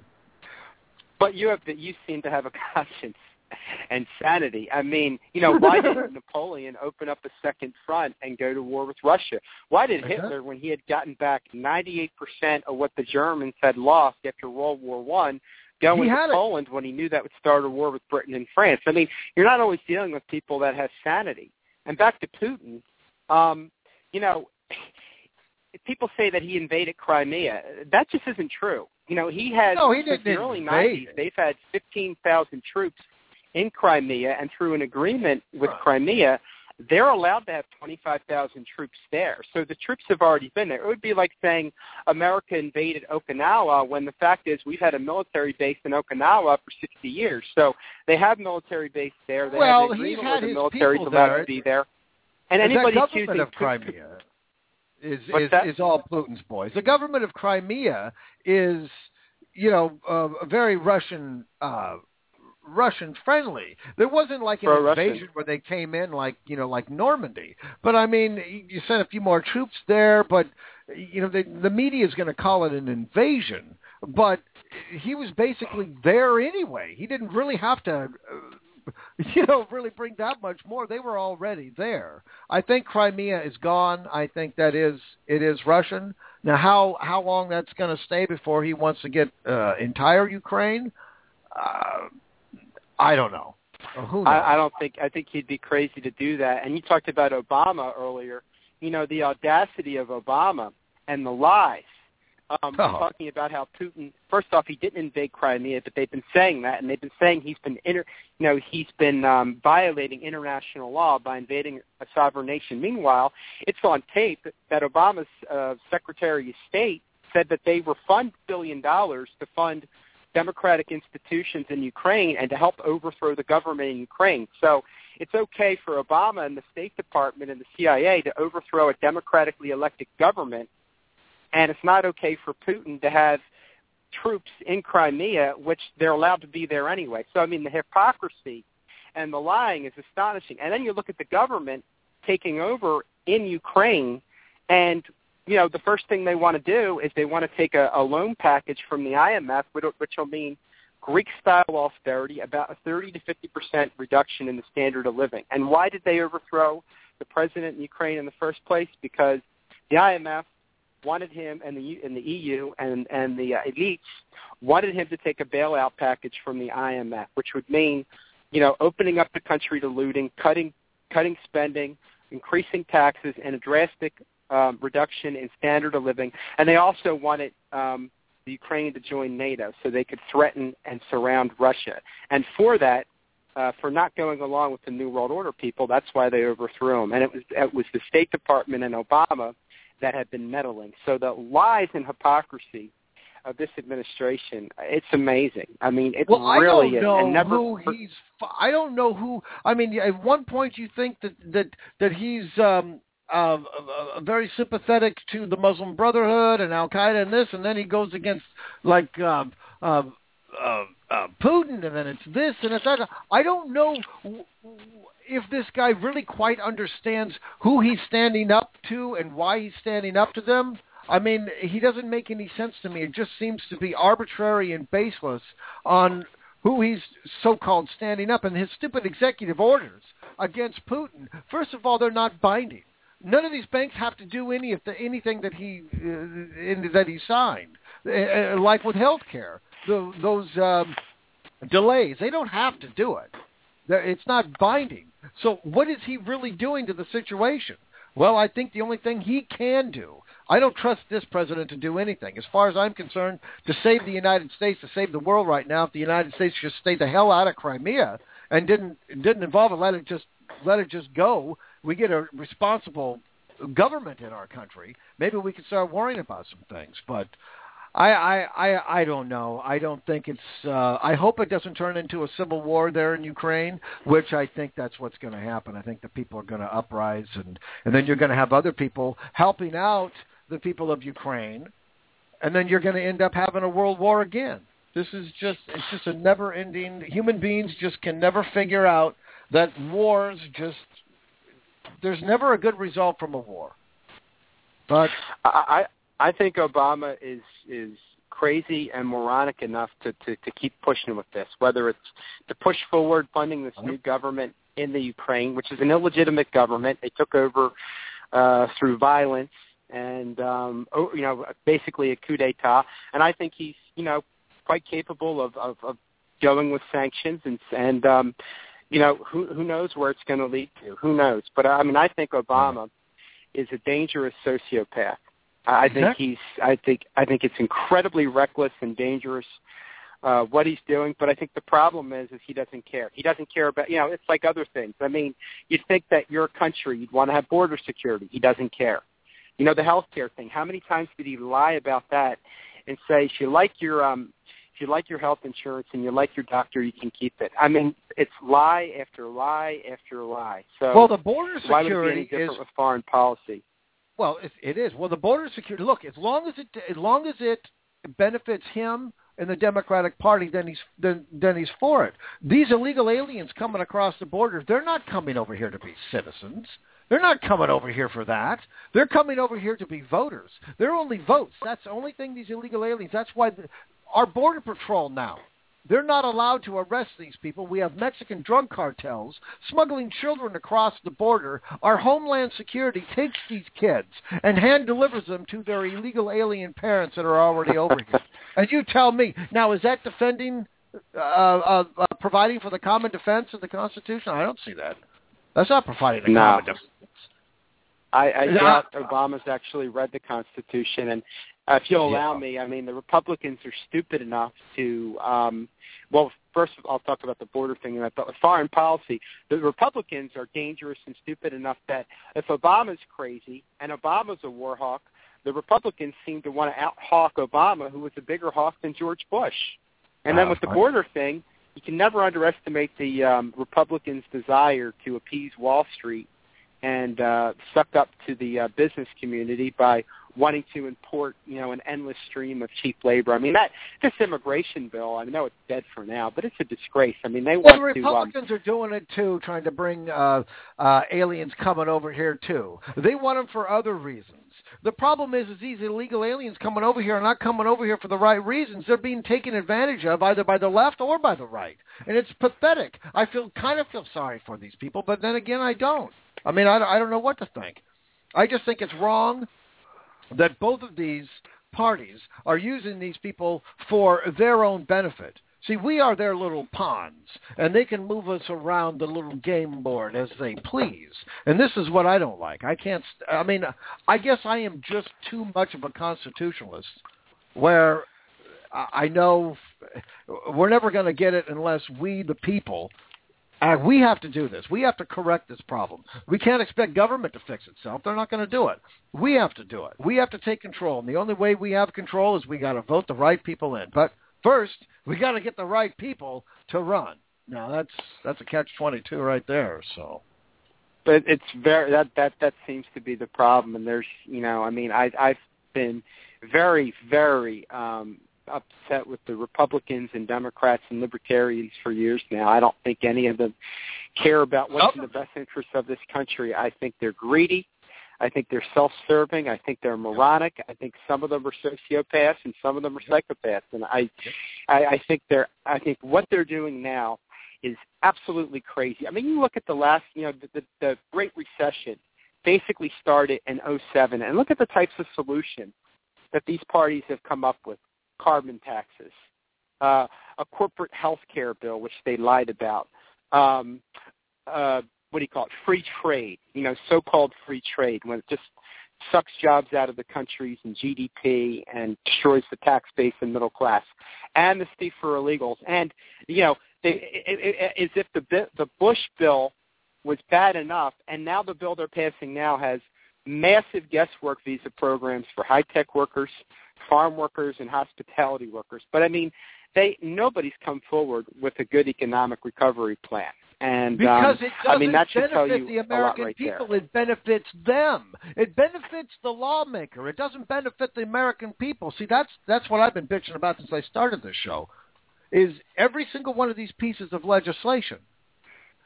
but you have you seem to have a conscience and sanity. I mean, you know, why didn't Napoleon open up a second front and go to war with Russia? Why did Hitler, when he had gotten back ninety-eight percent of what the Germans had lost after World War One, go he into had Poland it. when he knew that would start a war with Britain and France? I mean, you're not always dealing with people that have sanity. And back to Putin, um, you know, people say that he invaded Crimea. That just isn't true. You know, he has, no, he since didn't the early invade nineties, it. they've had fifteen thousand troops in Crimea, and through an agreement with right. Crimea, they're allowed to have twenty-five thousand troops there. So the troops have already been there. It would be like saying America invaded Okinawa when the fact is we've had a military base in Okinawa for sixty years. So they have military base there. They well, have an he's agreement had where the his military is people allowed there. to be there. And And anybody that accusing government of Crimea is What's is, that? is all Putin's boys. The government of Crimea is, you know, uh, very Russian uh, Russian friendly. There wasn't like an Pro-Russian. invasion where they came in like, you know, like Normandy. But I mean, you sent a few more troops there, but you know, the, the media is going to call it an invasion. But he was basically there anyway. He didn't really have to, uh, you know, really bring that much more. They were already there. I think Crimea is gone. I think that is it is Russian. Now, how how long that's going to stay before he wants to get uh, entire Ukraine? Uh, I don't know. Or who knows? I, I don't think I think he'd be crazy to do that. And you talked about Obama earlier. You know, the audacity of Obama and the lies. Um, Oh. Talking about how Putin, first off, he didn't invade Crimea, but they've been saying that, and they've been saying he's been, inter, you know, he's been um, violating international law by invading a sovereign nation. Meanwhile, it's on tape that Obama's uh, Secretary of State said that they were fund billion dollars to fund democratic institutions in Ukraine and to help overthrow the government in Ukraine. So it's okay for Obama and the State Department and the C I A to overthrow a democratically elected government, and it's not okay for Putin to have troops in Crimea, which they're allowed to be there anyway. So, I mean, the hypocrisy and the lying is astonishing. And then you look at the government taking over in Ukraine, and you know, the first thing they want to do is they want to take a, a loan package from the I M F, which, which will mean Greek-style austerity, about a thirty to fifty percent reduction in the standard of living. And why did they overthrow the president in Ukraine in the first place? Because the I M F wanted him, and the, and the E U and, and the uh, elites wanted him to take a bailout package from the I M F, which would mean, you know, opening up the country to looting, cutting, cutting spending, increasing taxes, and a drastic Um, reduction in standard of living. And they also wanted um, the Ukraine to join NATO so they could threaten and surround Russia. And for that, uh, for not going along with the New World Order people, that's why they overthrew him. And it was, it was the State Department and Obama that had been meddling. So the lies and hypocrisy of this administration, it's amazing. I mean, it well, really I don't know is. And never, who he's. I don't know who. I mean, at one point you think that that that he's. Um, Uh, uh, very sympathetic to the Muslim Brotherhood and Al Qaeda and this, and then he goes against like uh, uh, uh, uh, Putin, and then it's this and it's that. I don't know if this guy really quite understands who he's standing up to and why he's standing up to them. I mean, he doesn't make any sense to me. It just seems to be arbitrary and baseless on who he's so-called standing up, and his stupid executive orders against Putin. First of all, they're not binding. None of these banks have to do any of the anything that he uh, in, that he signed, uh, like with healthcare. The, those um, delays, they don't have to do it. They're, it's not binding. So, what is he really doing to the situation? Well, I think the only thing he can do. I don't trust this president to do anything. As far as I'm concerned, to save the United States, to save the world right now, if the United States just stayed the hell out of Crimea and didn't didn't involve it, let it just let it just go. We get a responsible government in our country, maybe we could start worrying about some things. But I, I, I, I don't know. I don't think it's. Uh, I hope it doesn't turn into a civil war there in Ukraine, which I think that's what's going to happen. I think the people are going to uprise, and and then you're going to have other people helping out the people of Ukraine, and then you're going to end up having a world war again. This is just. It's just a never-ending. Human beings just can never figure out that wars just, there's never a good result from a war. But I I think Obama is is crazy and moronic enough to, to, to keep pushing with this, whether it's to push forward funding this new government in the Ukraine, which is an illegitimate government. They took over uh, through violence and, um, oh, you know, basically a coup d'etat. And I think he's, you know, quite capable of, of, of going with sanctions. And, and um, you know, who, who knows where it's going to lead to? Who knows? But, I mean, I think Obama is a dangerous sociopath. I think exactly. he's. I think. I think it's incredibly reckless and dangerous uh, what he's doing. But I think the problem is, is he doesn't care. He doesn't care about. You know, it's like other things. I mean, you'd think that your country, you'd want to have border security. He doesn't care. You know, the healthcare thing. How many times did he lie about that and say, if you like your, um, if you like your health insurance and you like your doctor, you can keep it. I mean, it's lie after lie after lie. So well, the border why would it be security any different is with foreign policy? Well, it, it is. Well, the border security. Look, as long as it as long as it benefits him and the Democratic Party, then he's then then he's for it. These illegal aliens coming across the border, they're not coming over here to be citizens. They're not coming over here for that. They're coming over here to be voters. They're only votes. That's the only thing. These illegal aliens. That's why the, our border patrol now. They're not allowed to arrest these people. We have Mexican drug cartels smuggling children across the border. Our Homeland Security takes these kids and hand delivers them to their illegal alien parents that are already over here. And you tell me, now is that defending, uh, uh, uh, providing for the common defense of the Constitution? I don't see that. That's not providing the no. common defense. I, I doubt Obama's actually read the Constitution. And uh, if you'll allow yeah. me, I mean, the Republicans are stupid enough to, um, well, first I'll talk about the border thing. And about foreign policy, the Republicans are dangerous and stupid enough that if Obama's crazy and Obama's a war hawk, the Republicans seem to want to out-hawk Obama, who was a bigger hawk than George Bush. And then uh, with the border thing, you can never underestimate the um, Republicans' desire to appease Wall Street and uh, suck up to the uh, business community by wanting to import, you know, an endless stream of cheap labor. I mean, that this immigration bill, I know it's dead for now, but it's a disgrace. I mean, they well, want the to... Republicans um, are doing it, too, trying to bring uh, uh, aliens coming over here, too. They want them for other reasons. The problem is, is these illegal aliens coming over here are not coming over here for the right reasons. They're being taken advantage of either by the left or by the right. And it's pathetic. I feel kind of feel sorry for these people, but then again, I don't. I mean, I, I don't know what to think. I just think it's wrong that both of these parties are using these people for their own benefit. See, we are their little pawns, and they can move us around the little game board as they please. And this is what I don't like. I can't, I mean, I guess I am just too much of a constitutionalist where I know we're never going to get it unless we, the people, uh, we have to do this. We have to correct this problem. We can't expect government to fix itself. They're not going to do it. We have to do it. We have to take control. And the only way we have control is we got to vote the right people in. But first, we got to get the right people to run. Now that's that's a catch twenty-two right there. So, but it's very that that that seems to be the problem. And there's, you know, I mean, I I've been very very um, upset with the Republicans and Democrats and Libertarians for years now. I don't think any of them care about what's in the best interest of this country. I think they're greedy. I think they're self-serving. I think they're moronic. I think some of them are sociopaths and some of them are psychopaths. And I, I, I think they're. I think what they're doing now is absolutely crazy. I mean, you look at the last, you know, the, the, the Great Recession basically started in oh seven, and look at the types of solutions that these parties have come up with: carbon taxes, uh, a corporate health care bill, which they lied about. Um, uh, what do you call it, free trade, you know, so-called free trade, when it just sucks jobs out of the countries and G D P and destroys the tax base and middle class, amnesty for illegals. And, you know, they, it, it, as if the, the Bush bill was bad enough, and now the bill they're passing now has massive guest work visa programs for high-tech workers, farm workers, and hospitality workers. But, I mean, they nobody's come forward with a good economic recovery plan. And because um, it doesn't I mean, that should tell benefit you the American right people, there. It benefits them. It benefits the lawmaker. It doesn't benefit the American people. See, that's that's what I've been bitching about since I started this show, is every single one of these pieces of legislation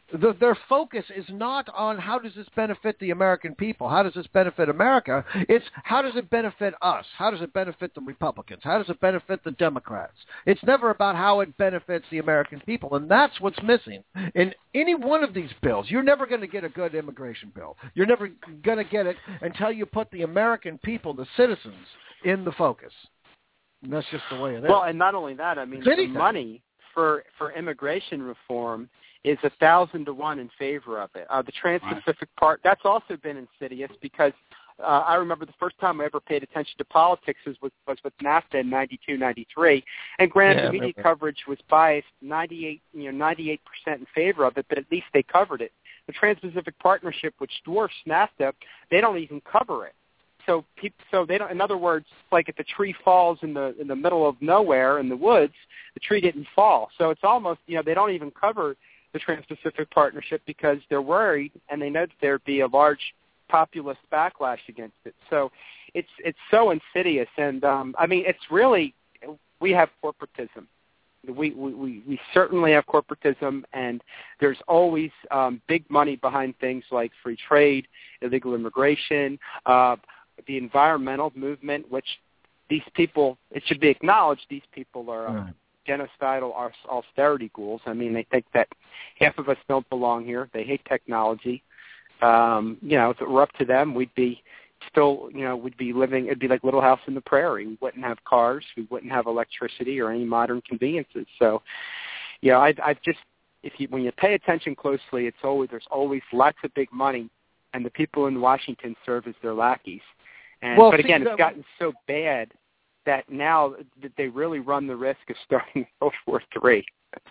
The, their focus is not on how does this benefit the American people, how does this benefit America. It's how does it benefit us, how does it benefit the Republicans, how does it benefit the Democrats. It's never about how it benefits the American people, and that's what's missing in any one of these bills. You're never going to get a good immigration bill. You're never going to get it until you put the American people, the citizens, in the focus. And that's just the way it is. Well, and not only that, I mean, the money for for immigration reform is a thousand to one in favor of it. Uh, the Trans-Pacific part, that's also been insidious because uh, I remember the first time I ever paid attention to politics was with, was with NAFTA in ninety-two, ninety-three, and granted, yeah, the media coverage was biased ninety-eight, you know, ninety-eight percent in favor of it, but at least they covered it. The Trans-Pacific Partnership, which dwarfs NAFTA, they don't even cover it. So, people, so they don't. In other words, like if a tree falls in the in the middle of nowhere in the woods, the tree didn't fall. So it's almost, you know, they don't even cover the Trans-Pacific Partnership because they're worried and they know that there'd be a large populist backlash against it. So it's it's so insidious, and um, I mean, it's really, we have corporatism. We, we, we certainly have corporatism, and there's always um, big money behind things like free trade, illegal immigration, uh, the environmental movement, which these people, it should be acknowledged, these people are uh, genocidal austerity ghouls. I mean, they think that half of us don't belong here. They hate technology. Um, you know, if it were up to them, we'd be still, you know, we'd be living, it'd be like Little House in the Prairie. We wouldn't have cars. We wouldn't have electricity or any modern conveniences. So, you know, I, I just, if you, when you pay attention closely, it's always, there's always lots of big money, and the people in Washington serve as their lackeys. And, well, but again, see, it's gotten so bad that now that they really run the risk of starting World War Three.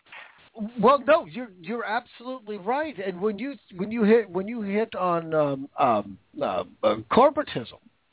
Well, no, you're you're absolutely right. And when you when you hit when you hit on um, um, uh, uh, corporatism,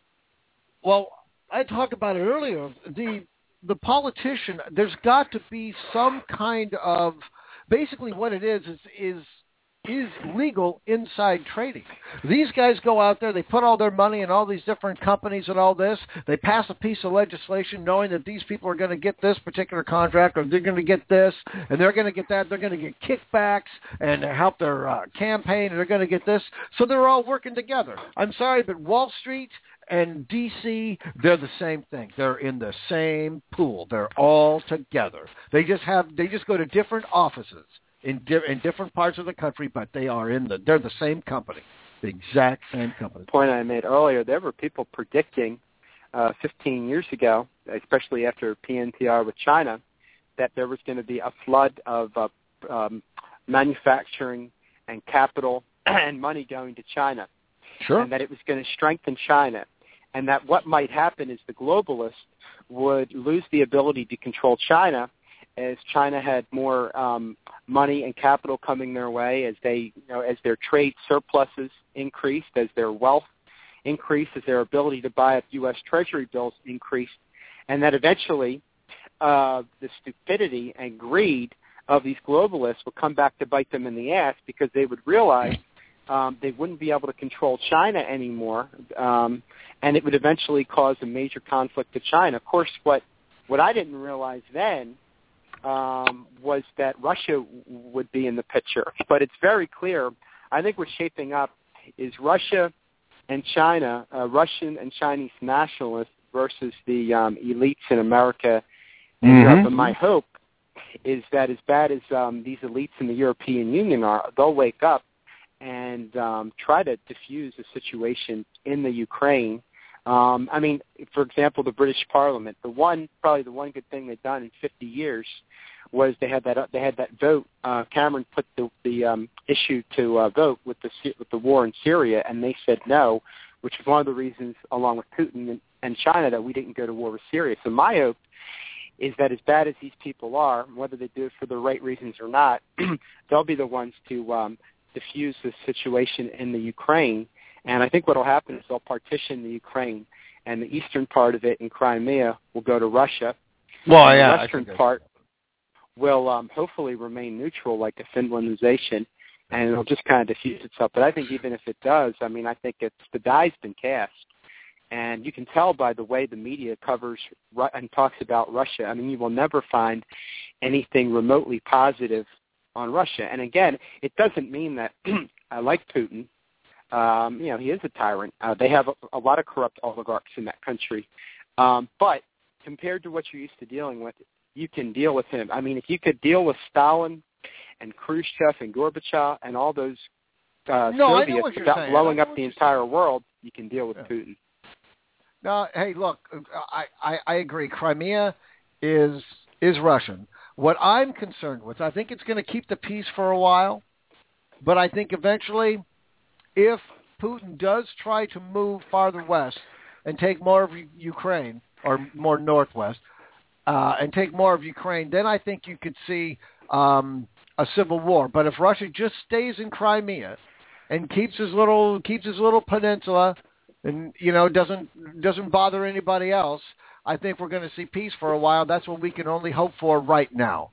well, I talked about it earlier. The the politician, there's got to be some kind of, basically what it is is is. is legal inside trading. These guys go out there, they put all their money in all these different companies and all this. They pass a piece of legislation knowing that these people are going to get this particular contract, or they're going to get this, and they're going to get that. They're going to get kickbacks and help their uh, campaign, and they're going to get this. So they're all working together. I'm sorry, but Wall Street and D C, they're the same thing. They're in the same pool. They're all together. They just have, they just go to different offices in di- in different parts of the country, but they are in the, they're the same company, the exact same company. The point I made earlier, there were people predicting uh, fifteen years ago, especially after P N T R with China, that there was going to be a flood of uh, um, manufacturing and capital and money going to China. Sure. And that it was going to strengthen China. And that what might happen is the globalists would lose the ability to control China as China had more um, money and capital coming their way, as they, you know, as their trade surpluses increased, as their wealth increased, as their ability to buy up U S Treasury bills increased, and that eventually uh, the stupidity and greed of these globalists will come back to bite them in the ass, because they would realize um, they wouldn't be able to control China anymore, um, and it would eventually cause a major conflict to China. Of course, what what I didn't realize then Um, was that Russia w- would be in the picture. But it's very clear. I think what's shaping up is Russia and China, uh, Russian and Chinese nationalists versus the um, elites in America and mm-hmm. Europe. And my hope is that as bad as um, these elites in the European Union are, they'll wake up and um, try to diffuse the situation in the Ukraine. Um, I mean, for example, the British Parliament. The one, probably the one good thing they've done in fifty years was they had that they had that vote. Uh, Cameron put the, the um, issue to uh, vote with the with the war in Syria, and they said no, which was one of the reasons, along with Putin and, and China, that we didn't go to war with Syria. So my hope is that as bad as these people are, whether they do it for the right reasons or not, they'll be the ones to um, diffuse the situation in the Ukraine. And I think what will happen is they'll partition the Ukraine, and the eastern part of it in Crimea will go to Russia. Well, and yeah, the western part will um, hopefully remain neutral, like a Finlandization, and it'll just kind of diffuse itself. But I think even if it does, I mean, I think it's the die's been cast. And you can tell by the way the media covers and talks about Russia. I mean, you will never find anything remotely positive on Russia. And again, it doesn't mean that I like Putin. Um, you know, he is a tyrant. Uh, they have a, a lot of corrupt oligarchs in that country. Um, but compared to what you're used to dealing with, you can deal with him. I mean, if you could deal with Stalin and Khrushchev and Gorbachev and all those uh, no, Soviets without blowing up the entire saying. world, you can deal with yeah. Putin. No, hey, look, I, I, I agree. Crimea is is Russian. What I'm concerned with, I think it's going to keep the peace for a while, but I think eventually, if Putin does try to move farther west and take more of U- Ukraine, or more northwest, uh, and take more of Ukraine, then I think you could see um, a civil war. But if Russia just stays in Crimea and keeps his little keeps his little peninsula, and you know doesn't doesn't bother anybody else, I think we're going to see peace for a while. That's what we can only hope for right now.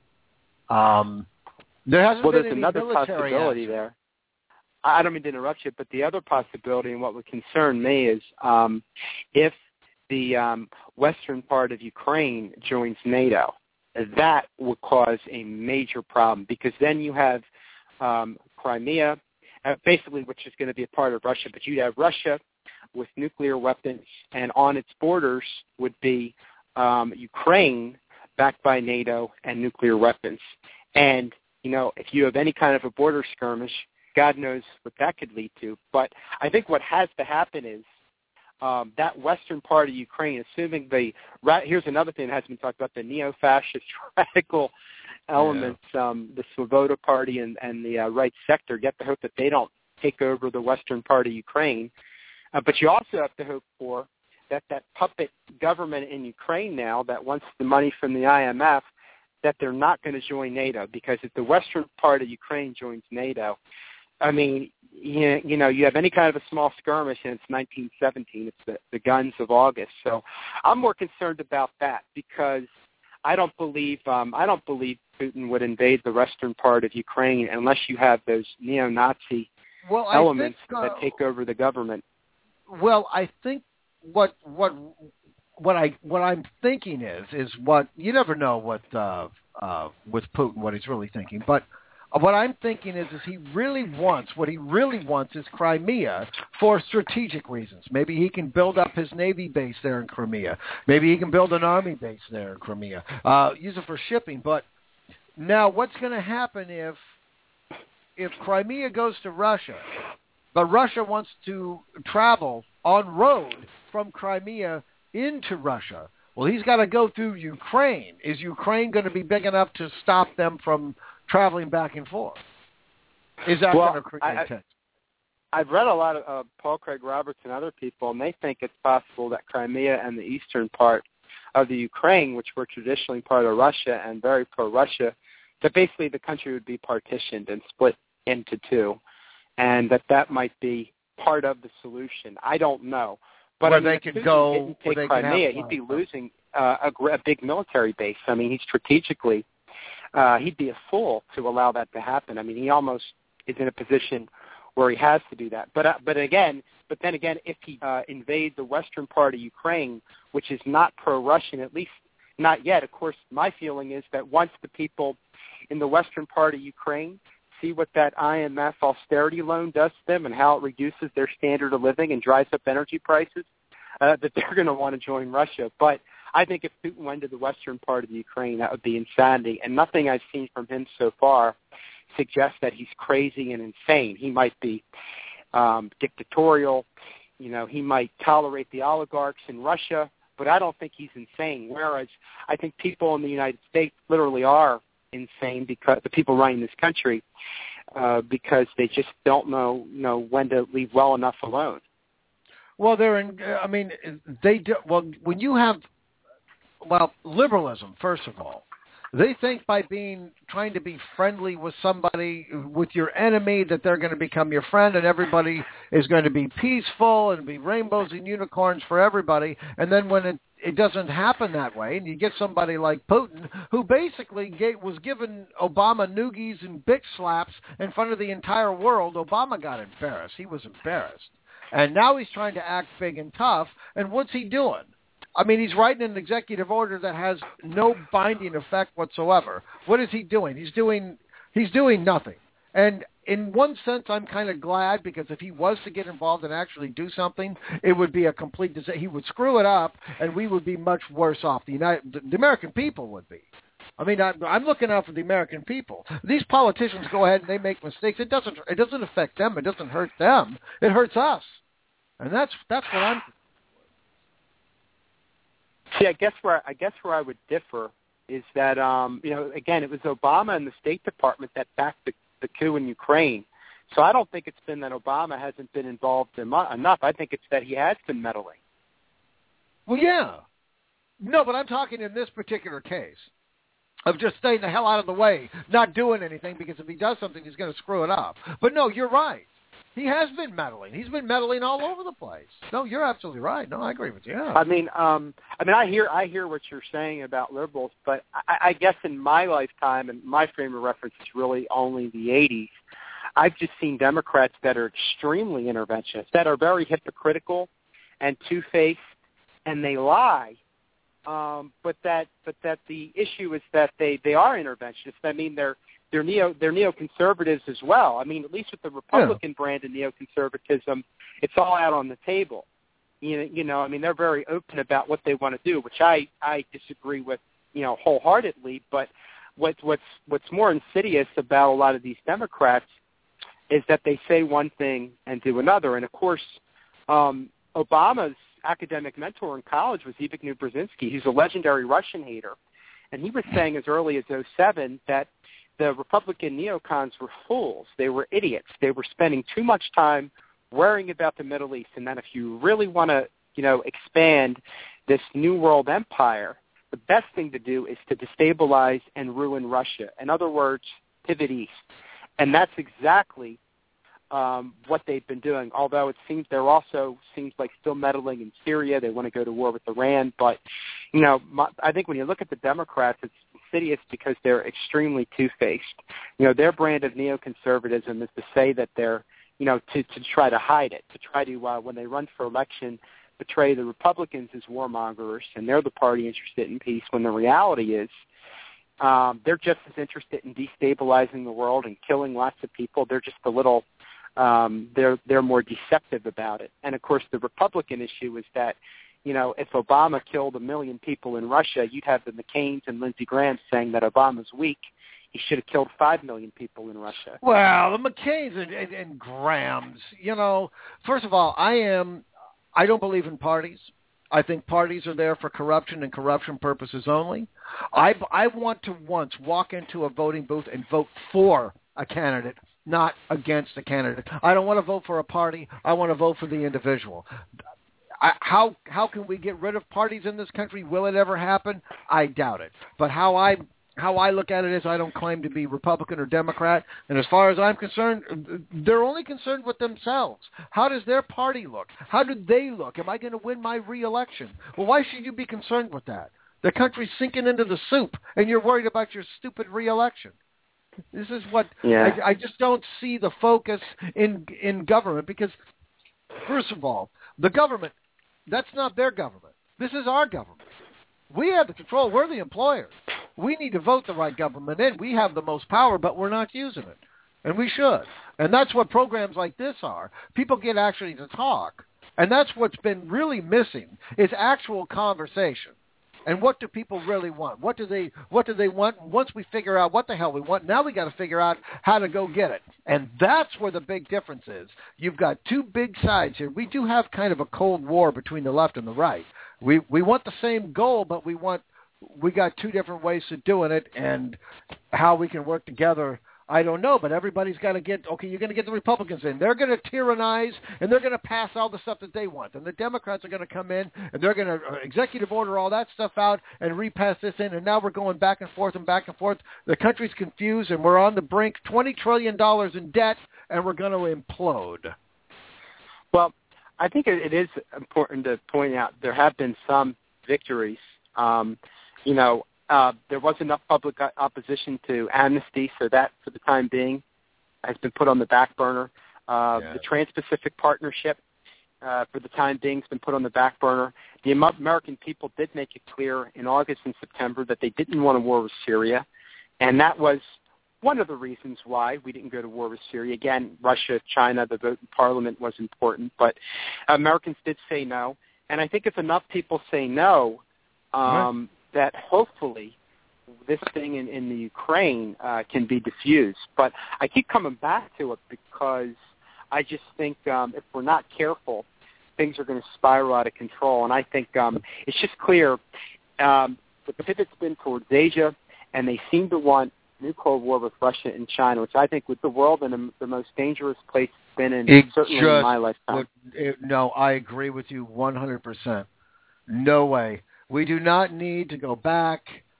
Um, there hasn't well, been there's any another military possibility action. there. I don't mean to interrupt you, but the other possibility and what would concern me is um, if the um, western part of Ukraine joins NATO, that would cause a major problem because then you have um, Crimea, uh, basically which is going to be a part of Russia, but you'd have Russia with nuclear weapons, and on its borders would be um, Ukraine backed by NATO and nuclear weapons. And, you know, if you have any kind of a border skirmish, God knows what that could lead to. But I think what has to happen is um, that western part of Ukraine, assuming the – here's another thing that has been talked about, the neo-fascist radical elements, yeah. um, the Svoboda Party and, and the uh, right sector. You have to hope that they don't take over the western part of Ukraine. Uh, but you also have to hope for that that puppet government in Ukraine now that wants the money from the I M F, that they're not going to join NATO. Because if the western part of Ukraine joins NATO, I mean, you, you know, you have any kind of a small skirmish, and it's nineteen seventeen. It's the, the guns of August. So I'm more concerned about that because I don't believe um, I don't believe Putin would invade the western part of Ukraine unless you have those neo-Nazi well, elements think, uh, that take over the government. Well, I think what what what I what I'm thinking is is what you never know what uh, uh, with Putin what he's really thinking, but what I'm thinking is is he really wants what he really wants is Crimea for strategic reasons. Maybe he can build up his navy base there in Crimea. Maybe he can build an army base there in Crimea. Uh, use it for shipping. But now, what's going to happen if if Crimea goes to Russia? But Russia wants to travel on road from Crimea into Russia. Well, he's got to go through Ukraine. Is Ukraine going to be big enough to stop them from traveling back and forth? Is that well, going to create I, tension? I've read a lot of uh, Paul Craig Roberts and other people, and they think it's possible that Crimea and the eastern part of the Ukraine, which were traditionally part of Russia and very pro-Russia, that basically the country would be partitioned and split into two. And that that might be part of the solution. I don't know. But where I mean, they could go, take where they Crimea, can have he'd be losing uh, a, a big military base. I mean, he strategically, uh, he'd be a fool to allow that to happen. I mean, he almost is in a position where he has to do that. But uh, but again, but then again, if he uh, invades the western part of Ukraine, which is not pro-Russian, at least not yet. Of course, my feeling is that once the people in the western part of Ukraine see what that I M F austerity loan does to them and how it reduces their standard of living and drives up energy prices, uh, that they're going to want to join Russia. But I think if Putin went to the western part of the Ukraine, that would be insanity. And nothing I've seen from him so far suggests that he's crazy and insane. He might be um, dictatorial. You know, he might tolerate the oligarchs in Russia, but I don't think he's insane. Whereas I think people in the United States literally are insane, because the people running this country, uh, because they just don't know, you know, when to leave well enough alone. Well, they're in. I mean, they do. Well, when you have, well, liberalism, first of all, they think by being trying to be friendly with somebody, with your enemy, that they're going to become your friend, and everybody is going to be peaceful and be rainbows and unicorns for everybody. And then when it it doesn't happen that way, and you get somebody like Putin, who basically gave, was given Obama noogies and bitch slaps in front of the entire world. Obama got embarrassed. He was embarrassed. And now he's trying to act big and tough. And what's he doing? I mean, he's writing an executive order that has no binding effect whatsoever. What is he doing? He's doing He's doing nothing. And in one sense, I'm kind of glad, because if he was to get involved and actually do something, it would be a complete disaster. He would screw it up, and we would be much worse off. The United, the American people would be. I mean, I'm, I'm looking out for the American people. These politicians go ahead and they make mistakes. It doesn't. It doesn't affect them. It doesn't hurt them. It hurts us, and that's that's what I'm. See, I guess where I guess where I would differ is that um, you know, again, it was Obama and the State Department that backed the, the coup in Ukraine. So I don't think it's been that Obama hasn't been involved enough. I think it's that he has been meddling. Well, yeah, no, but I'm talking in this particular case of just staying the hell out of the way, not doing anything, because if he does something, he's going to screw it up. But no, you're right. He has been meddling. He's been meddling all over the place. No, you're absolutely right. No, I agree with you. Yeah. I mean, um, I mean, I hear, I hear what you're saying about liberals, but I, I guess in my lifetime and my frame of reference is really only the eighties. I've just seen Democrats that are extremely interventionist, that are very hypocritical and two-faced, and they lie. Um, but that, but that the issue is that they, they are interventionists. I mean, they're they're neo they're neoconservatives as well. I mean, at least with the Republican yeah. brand of neoconservatism, it's all out on the table. You know, you know, I mean, they're very open about what they want to do, which I, I disagree with, you know, wholeheartedly. But what's what's what's more insidious about a lot of these Democrats is that they say one thing and do another. And of course, um, Obama's academic mentor in college was Zbigniew Brzezinski. He's a legendary Russian hater. And he was saying as early as oh seven that the Republican neocons were fools. They were idiots. They were spending too much time worrying about the Middle East, and that if you really want to, you know, expand this new world empire, the best thing to do is to destabilize and ruin Russia. In other words, pivot east. And that's exactly Um, what they've been doing, although it seems they're also seems like still meddling in Syria. They want to go to war with Iran. But, you know, my, I think when you look at the Democrats, it's insidious because they're extremely two-faced. You know, their brand of neoconservatism is to say that they're, you know, to, to try to hide it, to try to, uh, when they run for election, portray the Republicans as warmongers, and they're the party interested in peace, when the reality is um, they're just as interested in destabilizing the world and killing lots of people. They're just a little Um, they're they're more deceptive about it. And of course, the Republican issue is that, you know, if Obama killed a million people in Russia, you'd have the McCains and Lindsey Graham saying that Obama's weak. He should have killed five million people in Russia. Well, the McCains and, and, and Grahams, you know, first of all, I am, I don't believe in parties. I think parties are there for corruption and corruption purposes only. I, I want to once walk into a voting booth and vote for a candidate, not against a candidate. I don't want to vote for a party. I want to vote for the individual. I, how how can we get rid of parties in this country? Will it ever happen? I doubt it. But how I how I look at it is I don't claim to be Republican or Democrat. And as far as I'm concerned, they're only concerned with themselves. How does their party look? How do they look? Am I going to win my re-election? Well, why should you be concerned with that? The country's sinking into the soup, and you're worried about your stupid re-election. This is what yeah. I, I just don't see the focus in in government, because, first of all, the government, that's not their government. This is our government. We have the control. We're the employers. We need to vote the right government in. We have the most power, but we're not using it, and we should. And that's what programs like this are. People get actually to talk, and that's what's been really missing is actual conversation. And what do people really want? What do they What do they want? Once we figure out what the hell we want, now we got to figure out how to go get it. And that's where the big difference is. You've got two big sides here. We do have kind of a cold war between the left and the right. We we want the same goal, but we want we got two different ways of doing it, and how we can work together, I don't know, but everybody's got to get, okay, you're going to get the Republicans in. They're going to tyrannize, and they're going to pass all the stuff that they want. And the Democrats are going to come in, and they're going to executive order all that stuff out and repass this in, and now we're going back and forth and back and forth. The country's confused, and we're on the brink, twenty trillion dollars in debt, and we're going to implode. Well, I think it is important to point out there have been some victories. Um, you know, Uh, there was enough public opposition to amnesty, so that, for the time being, has been put on the back burner. Uh, yeah. The Trans-Pacific Partnership, uh, for the time being, has been put on the back burner. The American people did make it clear in August and September that they didn't want a war with Syria, and that was one of the reasons why we didn't go to war with Syria. Again, Russia, China, the vote in Parliament was important, but Americans did say no. And I think if enough people say no, um, right. that hopefully this thing in, in the Ukraine uh, can be diffused. But I keep coming back to it because I just think um, if we're not careful, things are going to spiral out of control. And I think um, it's just clear um, the pivot's been towards Asia, and they seem to want new Cold War with Russia and China, which I think with the world in the, the most dangerous place it's been in, it certainly just in my lifetime. Would, it, no, I agree with you one hundred percent. No way. We do not need to go back.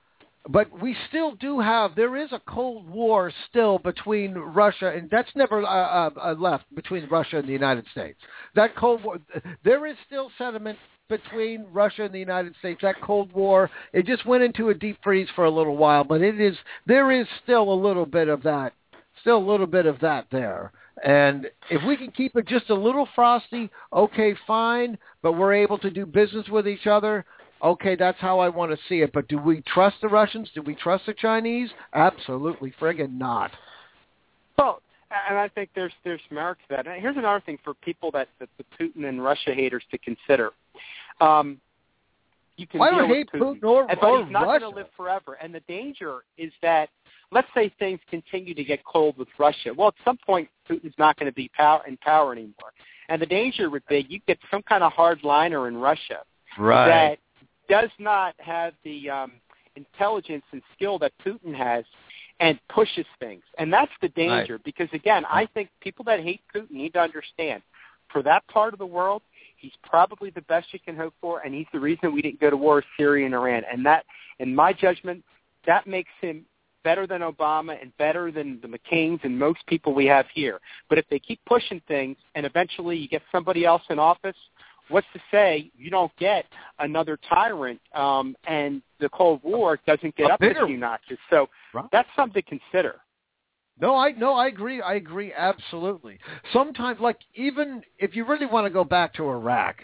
But we still do have, there is a Cold War still between Russia, and that's never uh, uh, left between Russia and the United States. That Cold War, there is still sentiment between Russia and the United States. That Cold War, it just went into a deep freeze for a little while, but it is, there is still a little bit of that, still a little bit of that there. And if we can keep it just a little frosty, okay, fine, but we're able to do business with each other, okay, that's how I want to see it. But do we trust the Russians? Do we trust the Chinese? Absolutely friggin' not. Well, and I think there's there's merit to that. And here's another thing for people that, that the Putin and Russia haters to consider. Um, you can I deal don't with hate Putin, Putin or, but or he's not Russia. going to live forever. And the danger is that, let's say things continue to get cold with Russia. Well, at some point, Putin's not going to be power, in power anymore. And the danger would be you get some kind of hardliner in Russia right. that does not have the um, intelligence and skill that Putin has and pushes things. And that's the danger right. because, again, I think people that hate Putin need to understand for that part of the world, he's probably the best you can hope for, and he's the reason we didn't go to war with Syria and Iran. And that, in my judgment, that makes him better than Obama and better than the McCains and most people we have here. But if they keep pushing things and eventually you get somebody else in office, what's to say you don't get another tyrant um, and the Cold War doesn't get a up bigger, a few notches? So right. that's something to consider. No, I no, I agree. I agree absolutely. Sometimes, like even if you really want to go back to Iraq,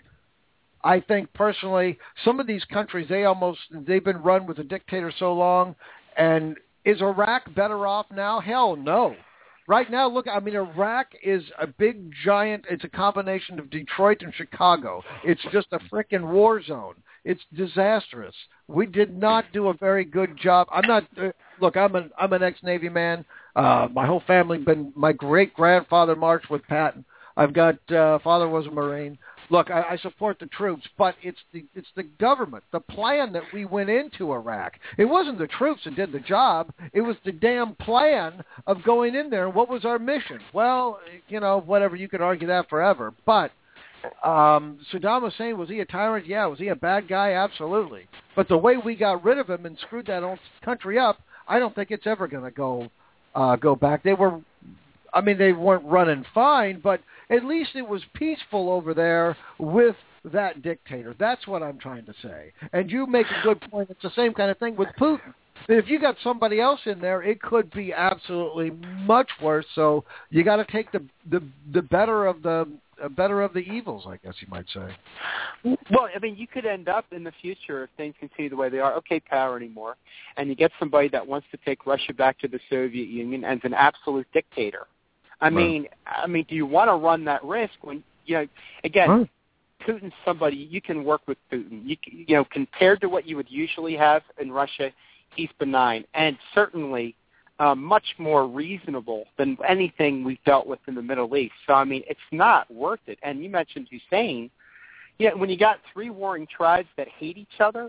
I think personally, some of these countries they almost they've been run with a dictator so long, and is Iraq better off now? Hell no. Right now, look, I mean, Iraq is a big giant. It's a combination of Detroit and Chicago. It's just a frickin' war zone. It's disastrous. We did not do a very good job. I'm not. Uh, look, I'm an I'm an ex-Navy man. Uh, my whole family been. My great grandfather marched with Patton. I've got uh, father was a Marine. Look, I, I support the troops, but it's the it's the government, the plan that we went into Iraq. It wasn't the troops that did the job. It was the damn plan of going in there. And what was our mission? Well, you know, whatever. You could argue that forever. But um, Saddam Hussein, was he a tyrant? Yeah. Was he a bad guy? Absolutely. But the way we got rid of him and screwed that whole country up, I don't think it's ever going to go uh, go back. They were. I mean, they weren't running fine, but at least it was peaceful over there with that dictator. That's what I'm trying to say. And you make a good point. It's the same kind of thing with Putin. If you got somebody else in there, it could be absolutely much worse. So you got to take the the the better of the uh, better of the evils, I guess you might say. Well, I mean, you could end up in the future if things continue the way they are. Okay, power anymore, and you get somebody that wants to take Russia back to the Soviet Union as an absolute dictator. I mean, right. I mean, do you want to run that risk when you know? Again, right. Putin's somebody you can work with. Putin, you you know, compared to what you would usually have in Russia, he's benign and certainly uh, much more reasonable than anything we've dealt with in the Middle East. So I mean, it's not worth it. And you mentioned Hussein. Yeah, when you got three warring tribes that hate each other,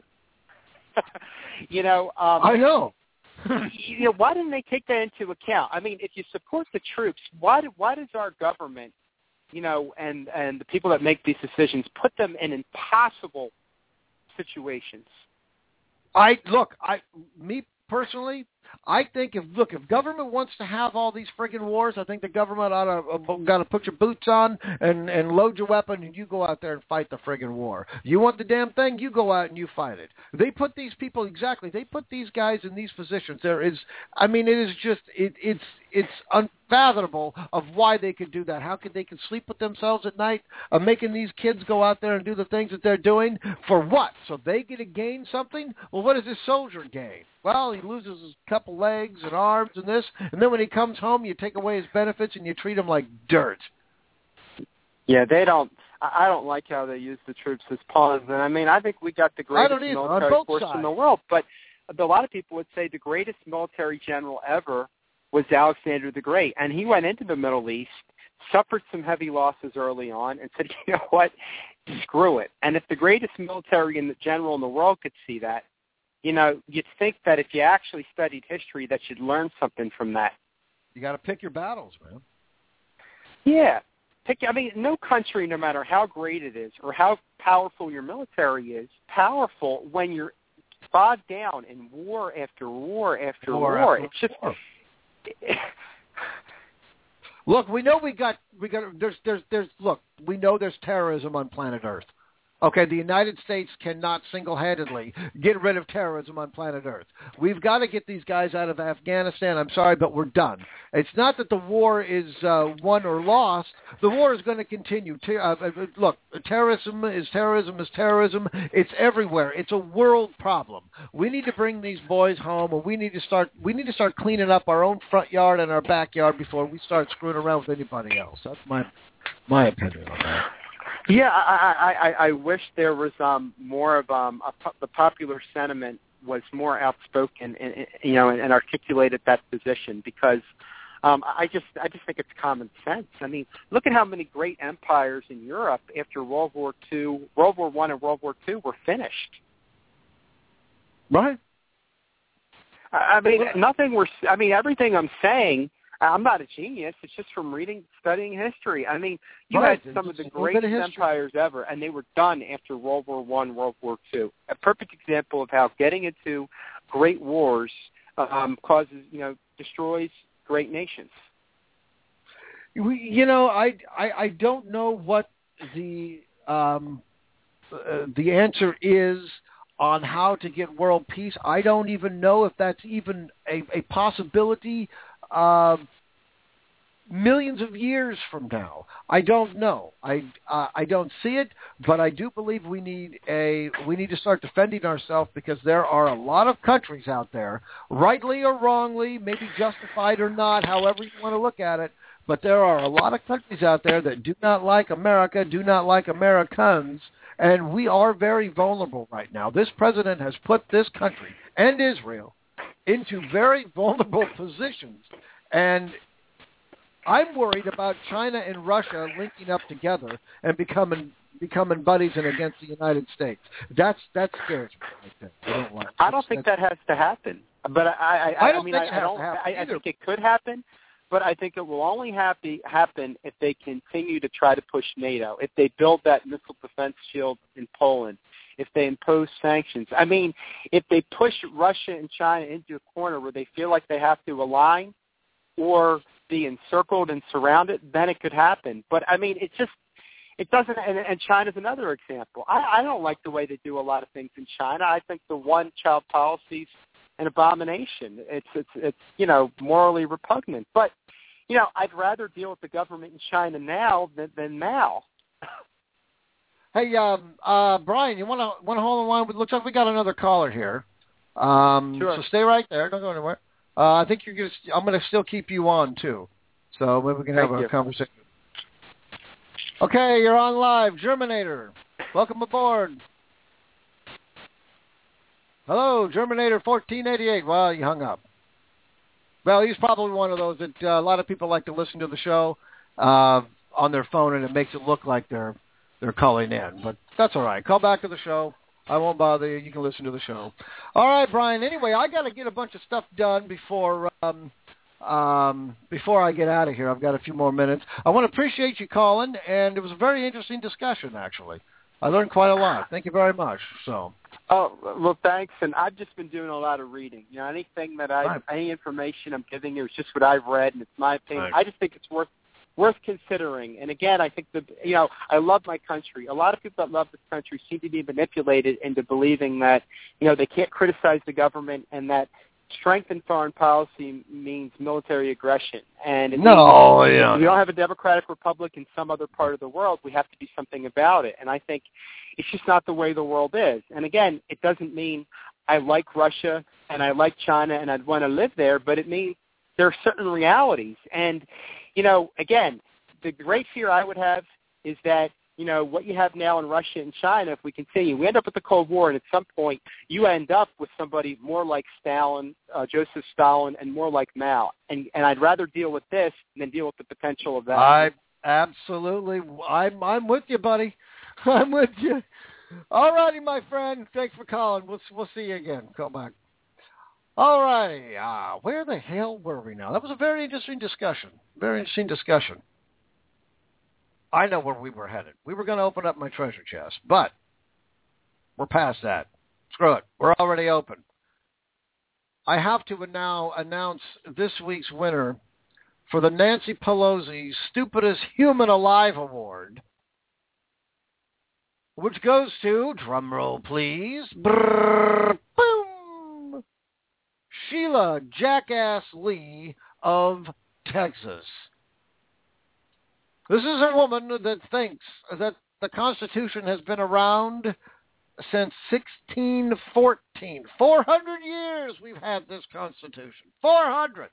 you know. Um, I know. You know, why didn't they take that into account? I mean, if you support the troops, why do, why does our government, you know, and, and the people that make these decisions put them in impossible situations? I look, I me personally, I think if look if government wants to have all these friggin' wars, I think the government ought to uh, got to put your boots on and and load your weapon and you go out there and fight the friggin' war. You want the damn thing, you go out and you fight it. They put these people exactly. They put these guys in these positions. There is, I mean, it is just it it's it's unfathomable of why they could do that. How could they could sleep with themselves at night, uh, making these kids go out there and do the things that they're doing for what? So they get to gain something. Well, what does this soldier gain? Well, he loses a couple couple legs and arms and this, and then when he comes home, you take away his benefits and you treat him like dirt. Yeah, they don't. I don't like how they use the troops as pawns. And I mean, I think we got the greatest military force sides. in the world. But a lot of people would say the greatest military general ever was Alexander the Great. And he went into the Middle East, suffered some heavy losses early on, and said, you know what, screw it. And if the greatest military in the general in the world could see that, you know, you'd think that if you actually studied history, that you'd learn something from that. You got to pick your battles, man. Yeah. Pick, I mean, no country, no matter how great it is or how powerful your military is, powerful when you're bogged down in war after war after war. war. After it's just war. Look, we know we got we got there's there's there's look, we know there's terrorism on planet Earth. Okay, the United States cannot single-handedly get rid of terrorism on planet Earth. We've got to get these guys out of Afghanistan. I'm sorry, but we're done. It's not that the war is uh, won or lost. The war is going to continue. Ter- uh, look, terrorism is terrorism is terrorism. It's everywhere. It's a world problem. We need to bring these boys home, and we need to start. We need to start cleaning up our own front yard and our backyard before we start screwing around with anybody else. That's my my opinion on that. Yeah, I, I, I wish there was um, more of um, a, the popular sentiment was more outspoken, and, you know, and, and articulated that position because um, I just I just think it's common sense. I mean, look at how many great empires in Europe after World War Two, World War One, and World War Two were finished. Right. I, I mean, nothing. We're. I mean, everything I'm saying. I'm not a genius. It's just from reading, studying history. I mean, you right. had some of the greatest empires ever, and they were done after World War One, World War Two. A perfect example of how getting into great wars um, causes, you know, destroys great nations. You know, I, I, I don't know what the um, uh, the answer is on how to get world peace. I don't even know if that's even a, a possibility. Uh, millions of years from now, I don't know. I uh, I don't see it, but I do believe we need a we need to start defending ourselves because there are a lot of countries out there, rightly or wrongly, maybe justified or not, however you want to look at it. But there are a lot of countries out there that do not like America, do not like Americans, and we are very vulnerable right now. This president has put this country and Israel into very vulnerable positions, and I'm worried about China and Russia linking up together and becoming becoming buddies and against the United States. That's that scares me. I think. I don't like. I don't think that has to happen, but I I, I, I don't I mean think I, it I has don't. to happen I, I either. think it could happen, but I think it will only happy, happen if they continue to try to push NATO. If they build that missile defense shield in Poland. If they impose sanctions. I mean, if they push Russia and China into a corner where they feel like they have to align or be encircled and surrounded, then it could happen. But, I mean, it just, it doesn't, and, and China's another example. I, I don't like the way they do a lot of things in China. I think the one-child policy is an abomination. It's, it's, it's, you know, morally repugnant. But, you know, I'd rather deal with the government in China now than, than Mao. Hey, um, uh, Brian, you want to want to hold on line? It looks like we got another caller here. Um, sure. So stay right there. Don't go anywhere. Uh, I think you're gonna. I'm going to still keep you on too, so maybe we can have Thank a you. conversation. Okay, you're on live, Germinator. Welcome aboard. Hello, Germinator fourteen eighty-eight. Well, you hung up. Well, he's probably one of those that uh, a lot of people like to listen to the show uh, on their phone, and it makes it look like they're. They're calling in, but that's all right. Call back to the show. I won't bother you. You can listen to the show. All right, Brian. Anyway, I got to get a bunch of stuff done before um, um, before I get out of here. I've got a few more minutes. I want to appreciate you calling, and it was a very interesting discussion, actually. I learned quite a lot. Thank you very much. So. Oh, well, thanks. And I've just been doing a lot of reading. You know, anything that I, right. any information I'm giving you is just what I've read, and it's my opinion. Right. I just think it's worth worth considering. And again, I think that, you know, I love my country. A lot of people that love this country seem to be manipulated into believing that, you know, they can't criticize the government and that strength in foreign policy means military aggression. And it no, means yeah. we don't have a democratic republic in some other part of the world. We have to do something about it. And I think it's just not the way the world is. And again, it doesn't mean I like Russia and I like China and I'd want to live there, but it means there are certain realities. And, you know, again, the great fear I would have is that, you know, what you have now in Russia and China, if we continue, we end up with the Cold War, and at some point you end up with somebody more like Stalin, uh, Joseph Stalin, and more like Mao. And, and I'd rather deal with this than deal with the potential of that. I absolutely, I'm, I'm with you, buddy. I'm with you. All righty, my friend. Thanks for calling. We'll, we'll see you again. Call back. All righty. Uh, where the hell were we now? That was a very interesting discussion. Very interesting discussion. I know where we were headed. We were going to open up my treasure chest, but we're past that. Screw it. We're already open. I have to now announce this week's winner for the Nancy Pelosi Stupidest Human Alive Award, which goes to, drum roll please, brrr, boom, Sheila Jackass Lee of Texas. This is a woman that thinks that the Constitution has been around since sixteen fourteen. four hundred years we've had this Constitution. four hundred.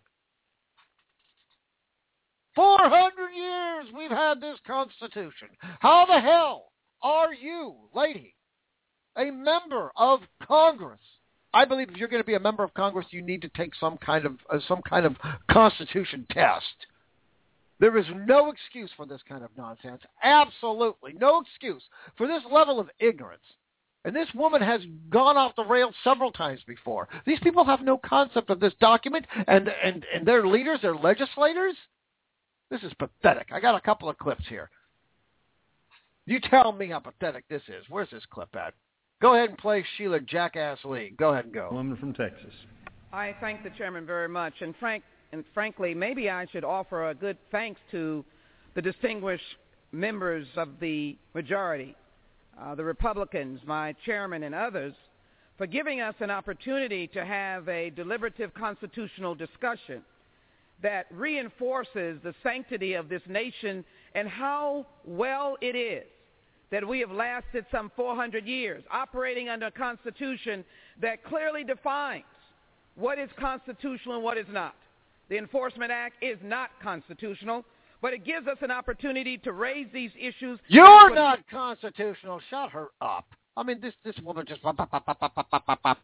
four hundred years we've had this Constitution. How the hell are you, lady, a member of Congress? I believe if you're going to be a member of Congress, you need to take some kind of uh, some kind of Constitution test. There is no excuse for this kind of nonsense. Absolutely no excuse for this level of ignorance. And this woman has gone off the rails several times before. These people have no concept of this document and, and, and their leaders, their legislators. This is pathetic. I got a couple of clips here. You tell me how pathetic this is. Where's this clip at? Go ahead and play Sheila Jackass Lee. Go ahead and go. Woman from Texas. I thank the chairman very much. And Frank, and frankly, maybe I should offer a good thanks to the distinguished members of the majority, uh, the Republicans, my chairman and others, for giving us an opportunity to have a deliberative constitutional discussion that reinforces the sanctity of this nation and how well it is that we have lasted some four hundred years operating under a constitution that clearly defines what is constitutional and what is not. The Enforcement Act is not constitutional, but it gives us an opportunity to raise these issues. You're not constitutional. Shut her up. I mean, this, this woman just... Pop, pop, pop, pop, pop, pop, pop.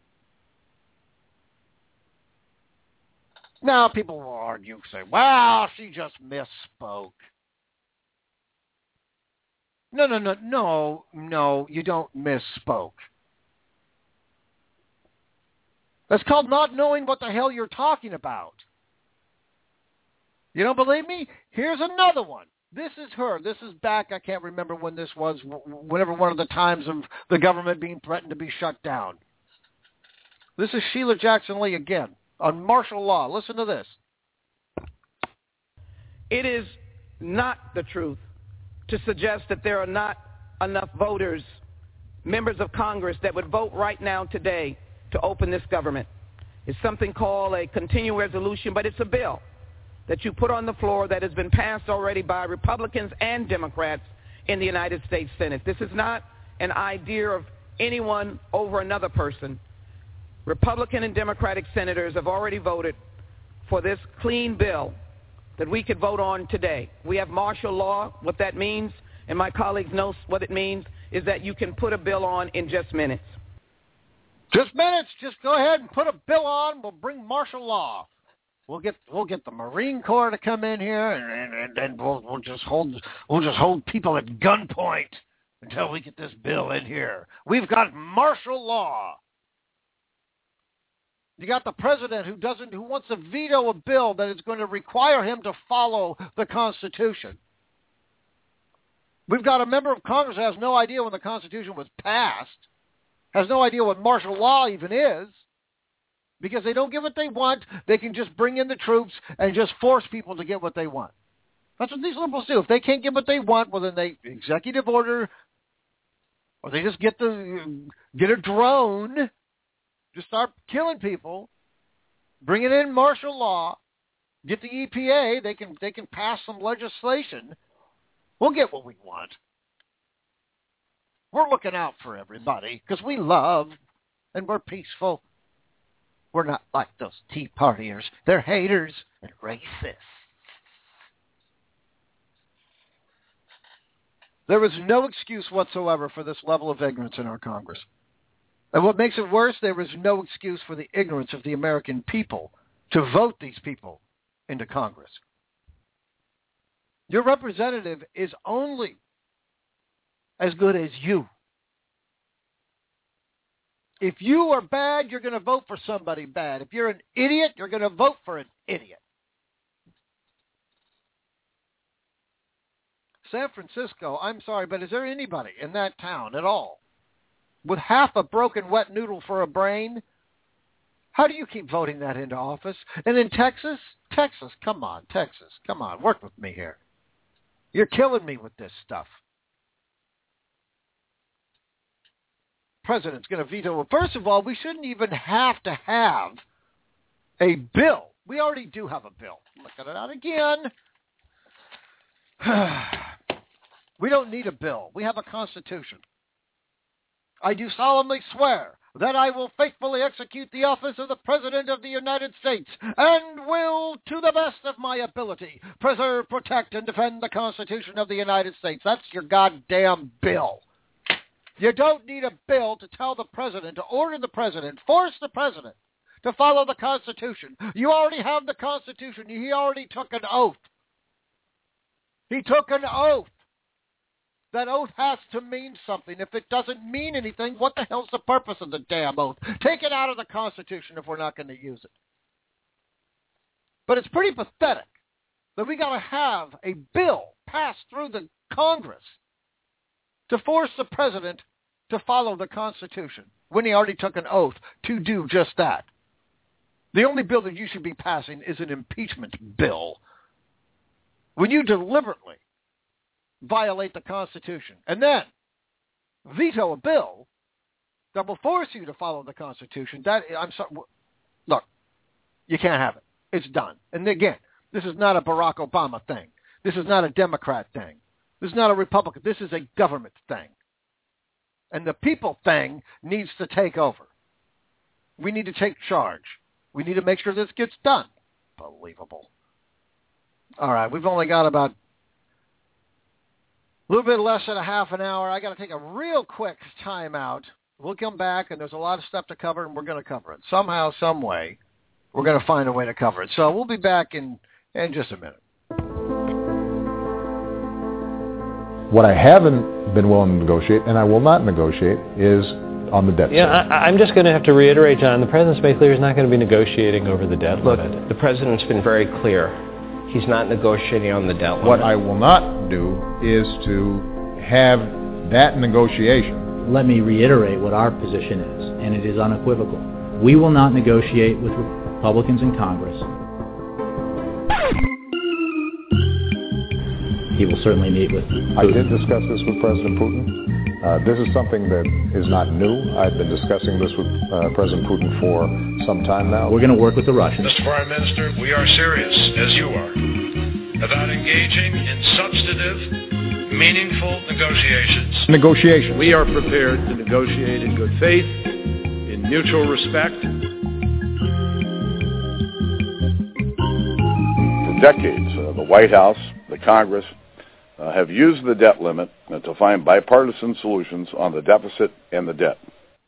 Now people will argue, say, well, she just misspoke. No, no, no, no, no, you don't misspoke. That's called not knowing what the hell you're talking about. You don't believe me? Here's another one. This is her. This is back, I can't remember when this was, whenever one of the times of the government being threatened to be shut down. This is Sheila Jackson Lee again on martial law. Listen to this. It is not the truth to suggest that there are not enough voters, members of Congress, that would vote right now today to open this government. It's something called a continuing resolution, but it's a bill that you put on the floor that has been passed already by Republicans and Democrats in the United States Senate. This is not an idea of anyone over another person. Republican and Democratic senators have already voted for this clean bill that we could vote on today. We have martial law. What that means, and my colleagues know what it means, is that you can put a bill on in just minutes. Just minutes. Just go ahead and put a bill on. We'll bring martial law. We'll get we'll get the Marine Corps to come in here, and and, and we'll we'll just hold we'll just hold people at gunpoint until we get this bill in here. We've got martial law. You got the president who doesn't who wants to veto a bill that is going to require him to follow the Constitution. We've got a member of Congress who has no idea when the Constitution was passed, has no idea what martial law even is. Because they don't get what they want, they can just bring in the troops and just force people to get what they want. That's what these liberals do. If they can't get what they want, well, then they executive order, or they just get the get a drone, just start killing people, bringing in martial law, get the E P A. They can they can pass some legislation. We'll get what we want. We're looking out for everybody because we love and we're peaceful. We're not like those Tea Partiers. They're haters and racists. There is no excuse whatsoever for this level of ignorance in our Congress. And what makes it worse, there is no excuse for the ignorance of the American people to vote these people into Congress. Your representative is only as good as you. If you are bad, you're going to vote for somebody bad. If you're an idiot, you're going to vote for an idiot. San Francisco, I'm sorry, but is there anybody in that town at all with half a broken wet noodle for a brain? How do you keep voting that into office? And in Texas? Texas, come on, Texas, come on, work with me here. You're killing me with this stuff. President's going to veto it. First of all, we shouldn't even have to have a bill. We already do have a bill. Look at it out again. We don't need a bill. We have a constitution. I do solemnly swear that I will faithfully execute the office of the President of the United States and will, to the best of my ability, preserve, protect, and defend the Constitution of the United States. That's your goddamn bill. You don't need a bill to tell the President, to order the President, force the President to follow the Constitution. You already have the Constitution. He already took an oath. He took an oath. That oath has to mean something. If it doesn't mean anything, what the hell's the purpose of the damn oath? Take it out of the Constitution if we're not going to use it. But it's pretty pathetic that we got to have a bill passed through the Congress to force the President to follow the Constitution when he already took an oath to do just that. The only bill that you should be passing is an impeachment bill. When you deliberately violate the Constitution and then veto a bill that will force you to follow the Constitution, that I'm sorry. Look, you can't have it. It's done. And again, this is not a Barack Obama thing. This is not a Democrat thing. This is not a Republican. This is a government thing. And the people thing needs to take over. We need to take charge. We need to make sure this gets done. Unbelievable. All right, we've only got about a little bit less than a half an hour. I got to take a real quick time out. We'll come back, and there's a lot of stuff to cover, and we're going to cover it. Somehow, some way, we're going to find a way to cover it. So we'll be back in, in just a minute. What I haven't been willing to negotiate, and I will not negotiate, is on the debt yeah, side. I, I'm just going to have to reiterate, John, the President's made clear he's not going to be negotiating over the debt Look, limit. the President's been very clear. He's not negotiating on the debt limit. What I will not do is to have that negotiation. Let me reiterate what our position is, and it is unequivocal. We will not negotiate with Republicans in Congress. He will certainly meet with Putin. I did discuss this with President Putin. Uh, this is something that is not new. I've been discussing this with uh, President Putin for some time now. We're going to work with the Russians. Mister Foreign Minister, we are serious, as you are, about engaging in substantive, meaningful negotiations. Negotiations. We are prepared to negotiate in good faith, in mutual respect. For decades, uh, the White House, the Congress, Uh, have used the debt limit uh, to find bipartisan solutions on the deficit and the debt.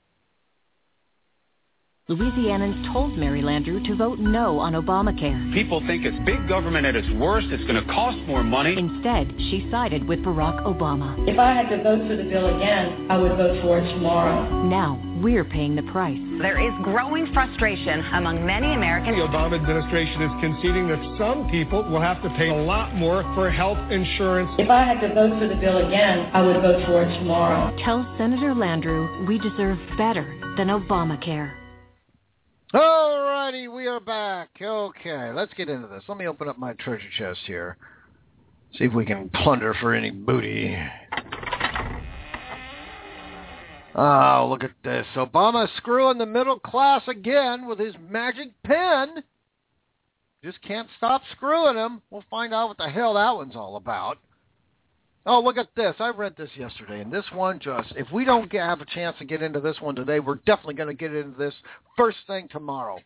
Louisianans told Mary Landrieu to vote no on Obamacare. People think it's big government at its worst. It's going to cost more money. Instead, she sided with Barack Obama. If I had to vote for the bill again, I would vote for it tomorrow. Now, we're paying the price. There is growing frustration among many Americans. The Obama administration is conceding that some people will have to pay a lot more for health insurance. If I had to vote for the bill again, I would vote for it tomorrow. Tell Senator Landrieu we deserve better than Obamacare. All righty, we are back. Okay, let's get into this. Let me open up my treasure chest here. See if we can plunder for any booty. Oh, look at this. Obama screwing the middle class again with his magic pen. Just can't stop screwing them. We'll find out what the hell that one's all about. Oh, look at this. I read this yesterday, and this one just, if we don't get, have a chance to get into this one today, we're definitely going to get into this first thing tomorrow.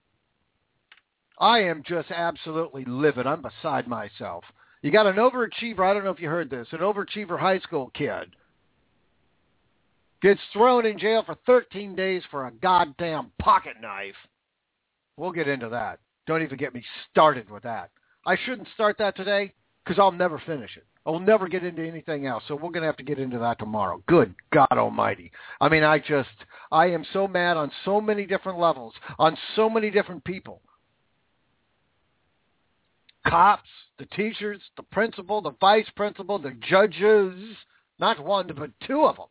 I am just absolutely livid. I'm beside myself. You got an overachiever, I don't know if you heard this, an overachiever high school kid gets thrown in jail for thirteen days for a goddamn pocket knife. We'll get into that. Don't even get me started with that. I shouldn't start that today because I'll never finish it. I'll never get into anything else, so we're going to have to get into that tomorrow. Good God almighty. I mean, I just, I am so mad on so many different levels, on so many different people. Cops, the teachers, the principal, the vice principal, the judges, not one, but two of them.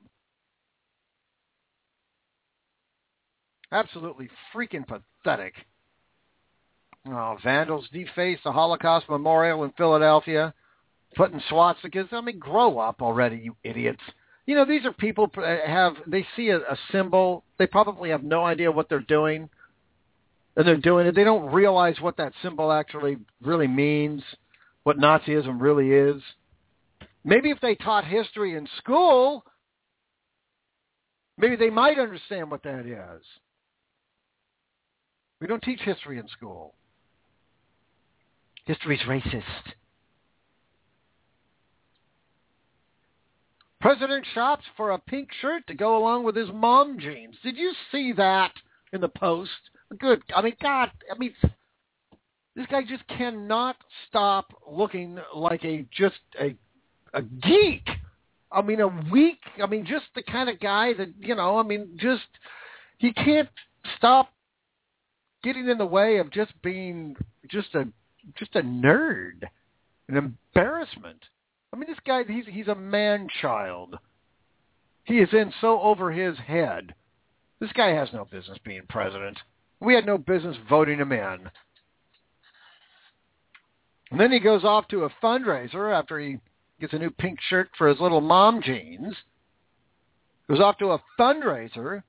Absolutely freaking pathetic. Oh, vandals deface the Holocaust Memorial in Philadelphia, putting swastikas. I mean, grow up already, you idiots. You know, these are people have, they see a, a symbol. They probably have no idea what they're doing. And they're doing it. They don't realize what that symbol actually really means, what Nazism really is. Maybe if they taught history in school, maybe they might understand what that is. We don't teach history in school. History's racist. President shops for a pink shirt to go along with his mom jeans. Did you see that in the Post? Good. I mean, God, I mean, this guy just cannot stop looking like a, just a, a geek. I mean, a weak, I mean, just the kind of guy that, you know, I mean, just, he can't stop getting in the way of just being just a, just a nerd, an embarrassment. I mean, this guy, he's, he's a man-child. He is in so over his head. This guy has no business being president. We had no business voting him in. And then he goes off to a fundraiser after he gets a new pink shirt for his little mom jeans. Goes off to a fundraiser.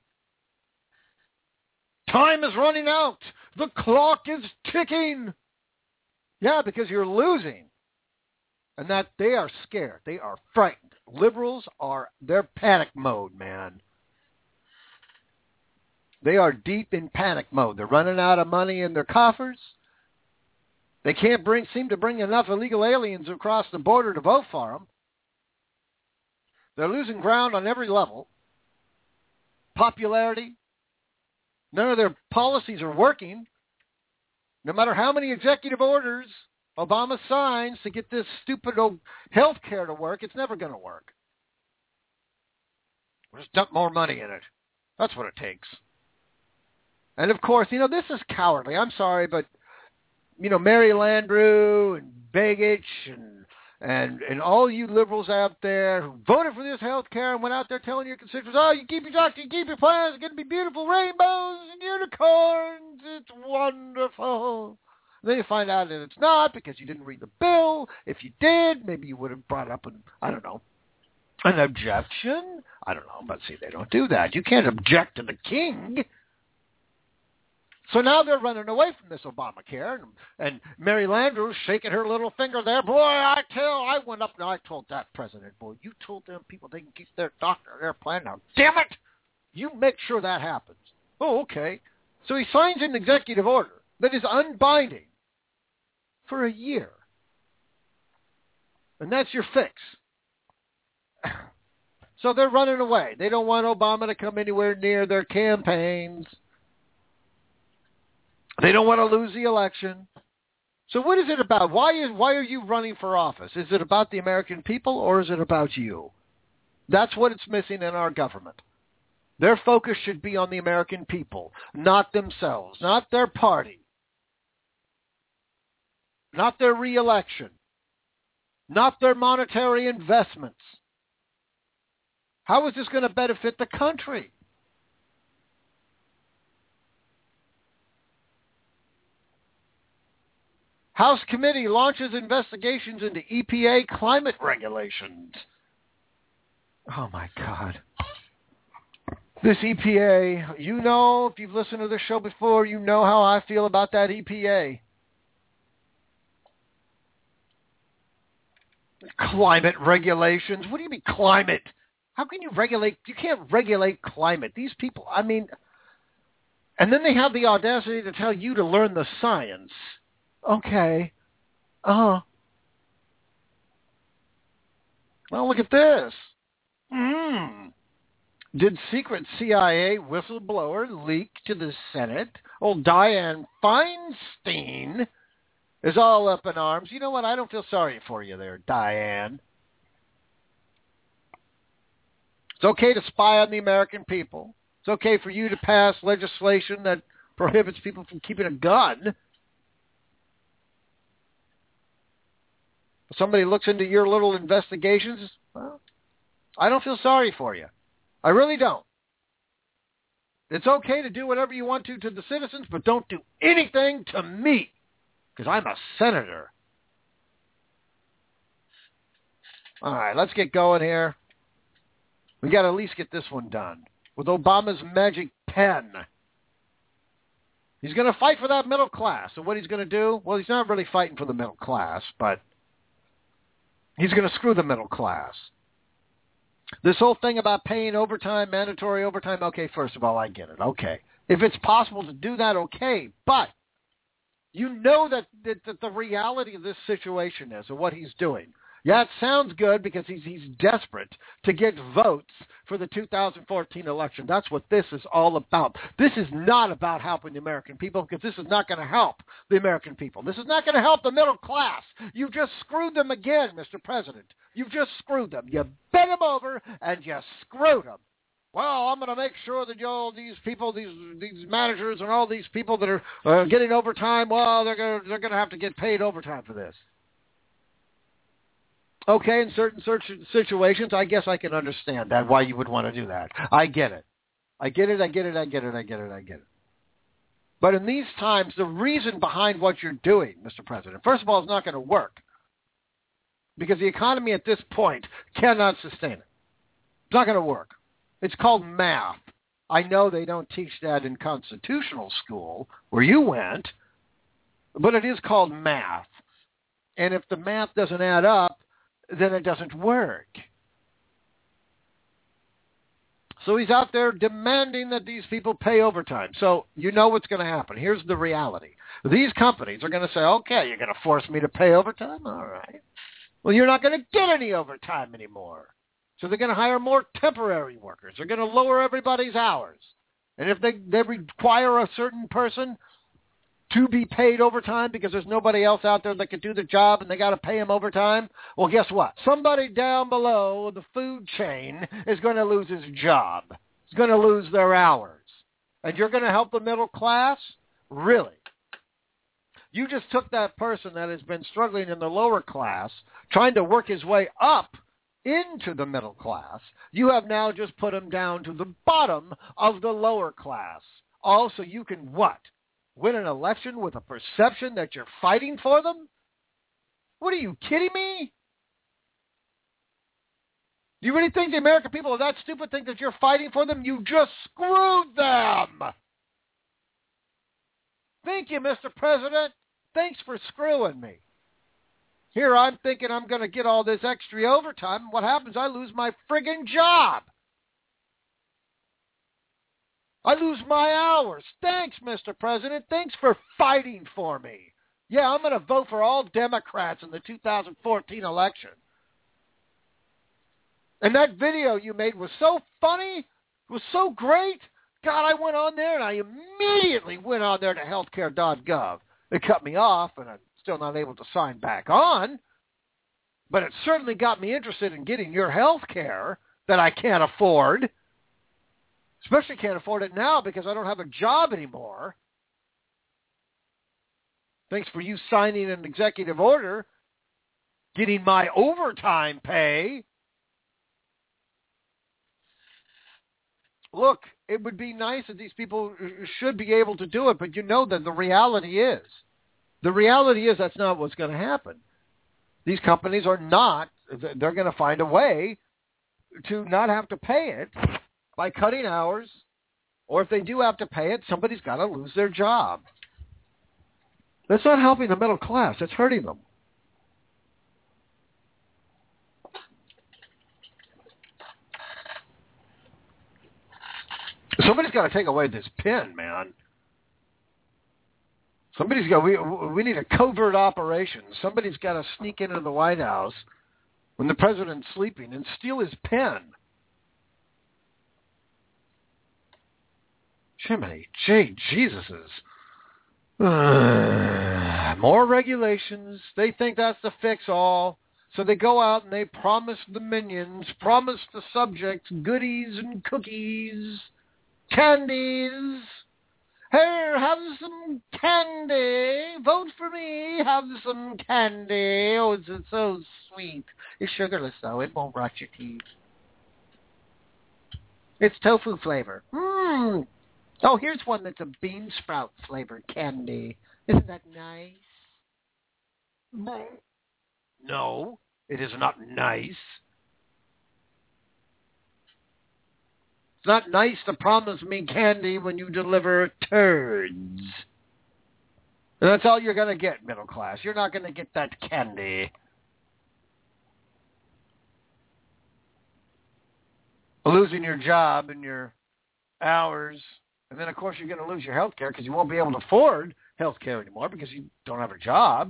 Time is running out. The clock is ticking. Yeah, because you're losing. And that they are scared. They are frightened. Liberals are, they're panic mode, man. They are deep in panic mode. They're running out of money in their coffers. They can't bring, seem to bring enough illegal aliens across the border to vote for them. They're losing ground on every level. Popularity. None of their policies are working. No matter how many executive orders Obama signs to get this stupid old health care to work, it's never going to work. We'll just dump more money in it. That's what it takes. And, of course, you know, this is cowardly. I'm sorry, but, you know, Mary Landrieu and Begich and, and and all you liberals out there who voted for this health care and went out there telling your constituents, oh, you keep your doctor, you keep your plans, it's going to be beautiful rainbows and unicorns. It's wonderful. And then you find out that it's not because you didn't read the bill. If you did, maybe you would have brought up, an, I don't know, an objection. I don't know, but see, they don't do that. You can't object to the king. So now they're running away from this Obamacare, and, and Mary Landrieu's shaking her little finger there. Boy, I tell, I went up and I told that president, boy, you told them people they can keep their doctor, their plan. Now, damn it, you make sure that happens. Oh, okay. So he signs an executive order that is unbinding for a year. And that's your fix. So they're running away. They don't want Obama to come anywhere near their campaigns. They don't want to lose the election. So what is it about? Why is why are you running for office? Is it about the American people or is it about you? That's what it's missing in our government. Their focus should be on the American people, not themselves, not their party, not their re-election, not their monetary investments. How is this going to benefit the country? House committee launches investigations into E P A climate regulations. Oh, my God. This E P A, you know, if you've listened to the show before, you know how I feel about that E P A. Climate regulations. What do you mean climate? How can you regulate? You can't regulate climate. These people, I mean, and then they have the audacity to tell you to learn the science. Okay. Uh-huh. Well, look at this. Hmm. Did secret C I A whistleblower leak to the Senate? Old Dianne Feinstein is all up in arms. You know what? I don't feel sorry for you there, Dianne. It's okay to spy on the American people. It's okay for you to pass legislation that prohibits people from keeping a gun. If somebody looks into your little investigations, well, I don't feel sorry for you. I really don't. It's okay to do whatever you want to to the citizens, but don't do anything to me, because I'm a senator. All right, let's get going here. We got to at least get this one done with Obama's magic pen. He's going to fight for that middle class. So what he's going to do, well, he's not really fighting for the middle class, but he's going to screw the middle class. This whole thing about paying overtime, mandatory overtime, okay, first of all, I get it. Okay. If it's possible to do that, okay. But you know that, that, that the reality of this situation is, or what he's doing. Yeah, it sounds good because he's he's desperate to get votes for the two thousand fourteen election. That's what this is all about. This is not about helping the American people, because this is not going to help the American people. This is not going to help the middle class. You've just screwed them again, Mister President. You've just screwed them. You bent them over and you screwed them. Well, I'm going to make sure that all these people, these these managers and all these people that are uh, getting overtime, well, they're going to they're going to have to get paid overtime for this. Okay, in certain situations, I guess I can understand that, why you would want to do that. I get it. I get it, I get it, I get it, I get it, I get it. But in these times, the reason behind what you're doing, Mister President, first of all, it's not going to work, because the economy at this point cannot sustain it. It's not going to work. It's called math. I know they don't teach that in constitutional school, where you went, but it is called math. And if the math doesn't add up, then it doesn't work. So he's out there demanding that these people pay overtime. So you know what's going to happen. Here's the reality. These companies are going to say, okay, you're going to force me to pay overtime? All right. Well, you're not going to get any overtime anymore. So they're going to hire more temporary workers. They're going to lower everybody's hours. And if they, they require a certain person to be paid overtime because there's nobody else out there that could do the job and they got to pay him overtime, well, guess what? Somebody down below the food chain is going to lose his job. He's going to lose their hours. And you're going to help the middle class? Really? You just took that person that has been struggling in the lower class, trying to work his way up into the middle class. You have now just put him down to the bottom of the lower class. Also, you can what? Win an election with a perception that you're fighting for them? What, are you kidding me? Do you really think the American people are that stupid, think that you're fighting for them? You just screwed them. Thank you, Mister President. Thanks for screwing me. Here I'm thinking I'm going to get all this extra overtime, and what happens? I lose my friggin' job. I lose my hours. Thanks, Mister President. Thanks for fighting for me. Yeah, I'm going to vote for all Democrats in the two thousand fourteen election. And that video you made was so funny, was so great. God, I went on there, and I immediately went on there to healthcare dot gov. It cut me off, and I'm still not able to sign back on. But it certainly got me interested in getting your health care that I can't afford. Especially can't afford it now because I don't have a job anymore. Thanks for you signing an executive order, getting my overtime pay. Look, it would be nice that these people should be able to do it, but you know that the reality is, the reality is that's not what's going to happen. These companies are not, they're going to find a way to not have to pay it by cutting hours, or if they do have to pay it, somebody's got to lose their job. That's not helping the middle class. It's hurting them. got to take away this pin, man. Somebody's got. We we need a covert operation. Somebody's got to sneak into the White House when the president's sleeping and steal his pen. Jiminy, gee, Jesuses. Uh, more regulations. They think that's the fix-all. So they go out and they promise the minions, promise the subjects goodies and cookies, candies. Here, have some candy. Vote for me. Have some candy. Oh, it's, it's so sweet. It's sugarless, though. It won't rot your teeth. It's tofu flavor. Mmm. Oh, here's one that's a bean sprout flavored candy. Isn't that nice? No, it is not nice. It's not nice to promise me candy when you deliver turds. And that's all you're going to get, middle class. You're not going to get that candy. Losing your job and your hours. And then, of course, you're going to lose your health care because you won't be able to afford health care anymore because you don't have a job.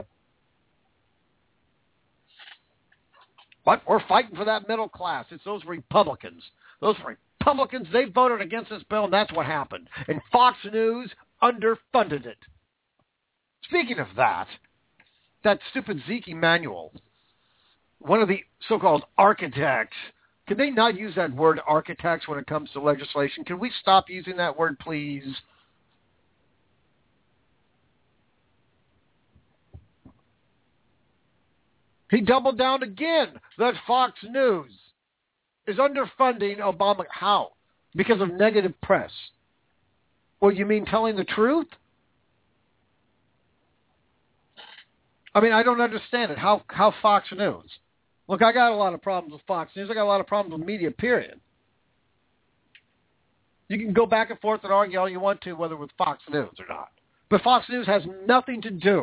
But we're fighting for that middle class. It's those Republicans. Those Republicans, they voted against this bill, and that's what happened. And Fox News underfunded it. Speaking of that, that stupid Zeke Emanuel, one of the so-called architects, can they not use that word architects when it comes to legislation? Can we stop using that word, please? He doubled down again that Fox News is underfunding Obama. How? Because of negative press. Well, you mean telling the truth? I mean, I don't understand it. How, how Fox News? Look, I got a lot of problems with Fox News. I got a lot of problems with media, period. You can go back and forth and argue all you want to whether with Fox News or not. But Fox News has nothing to do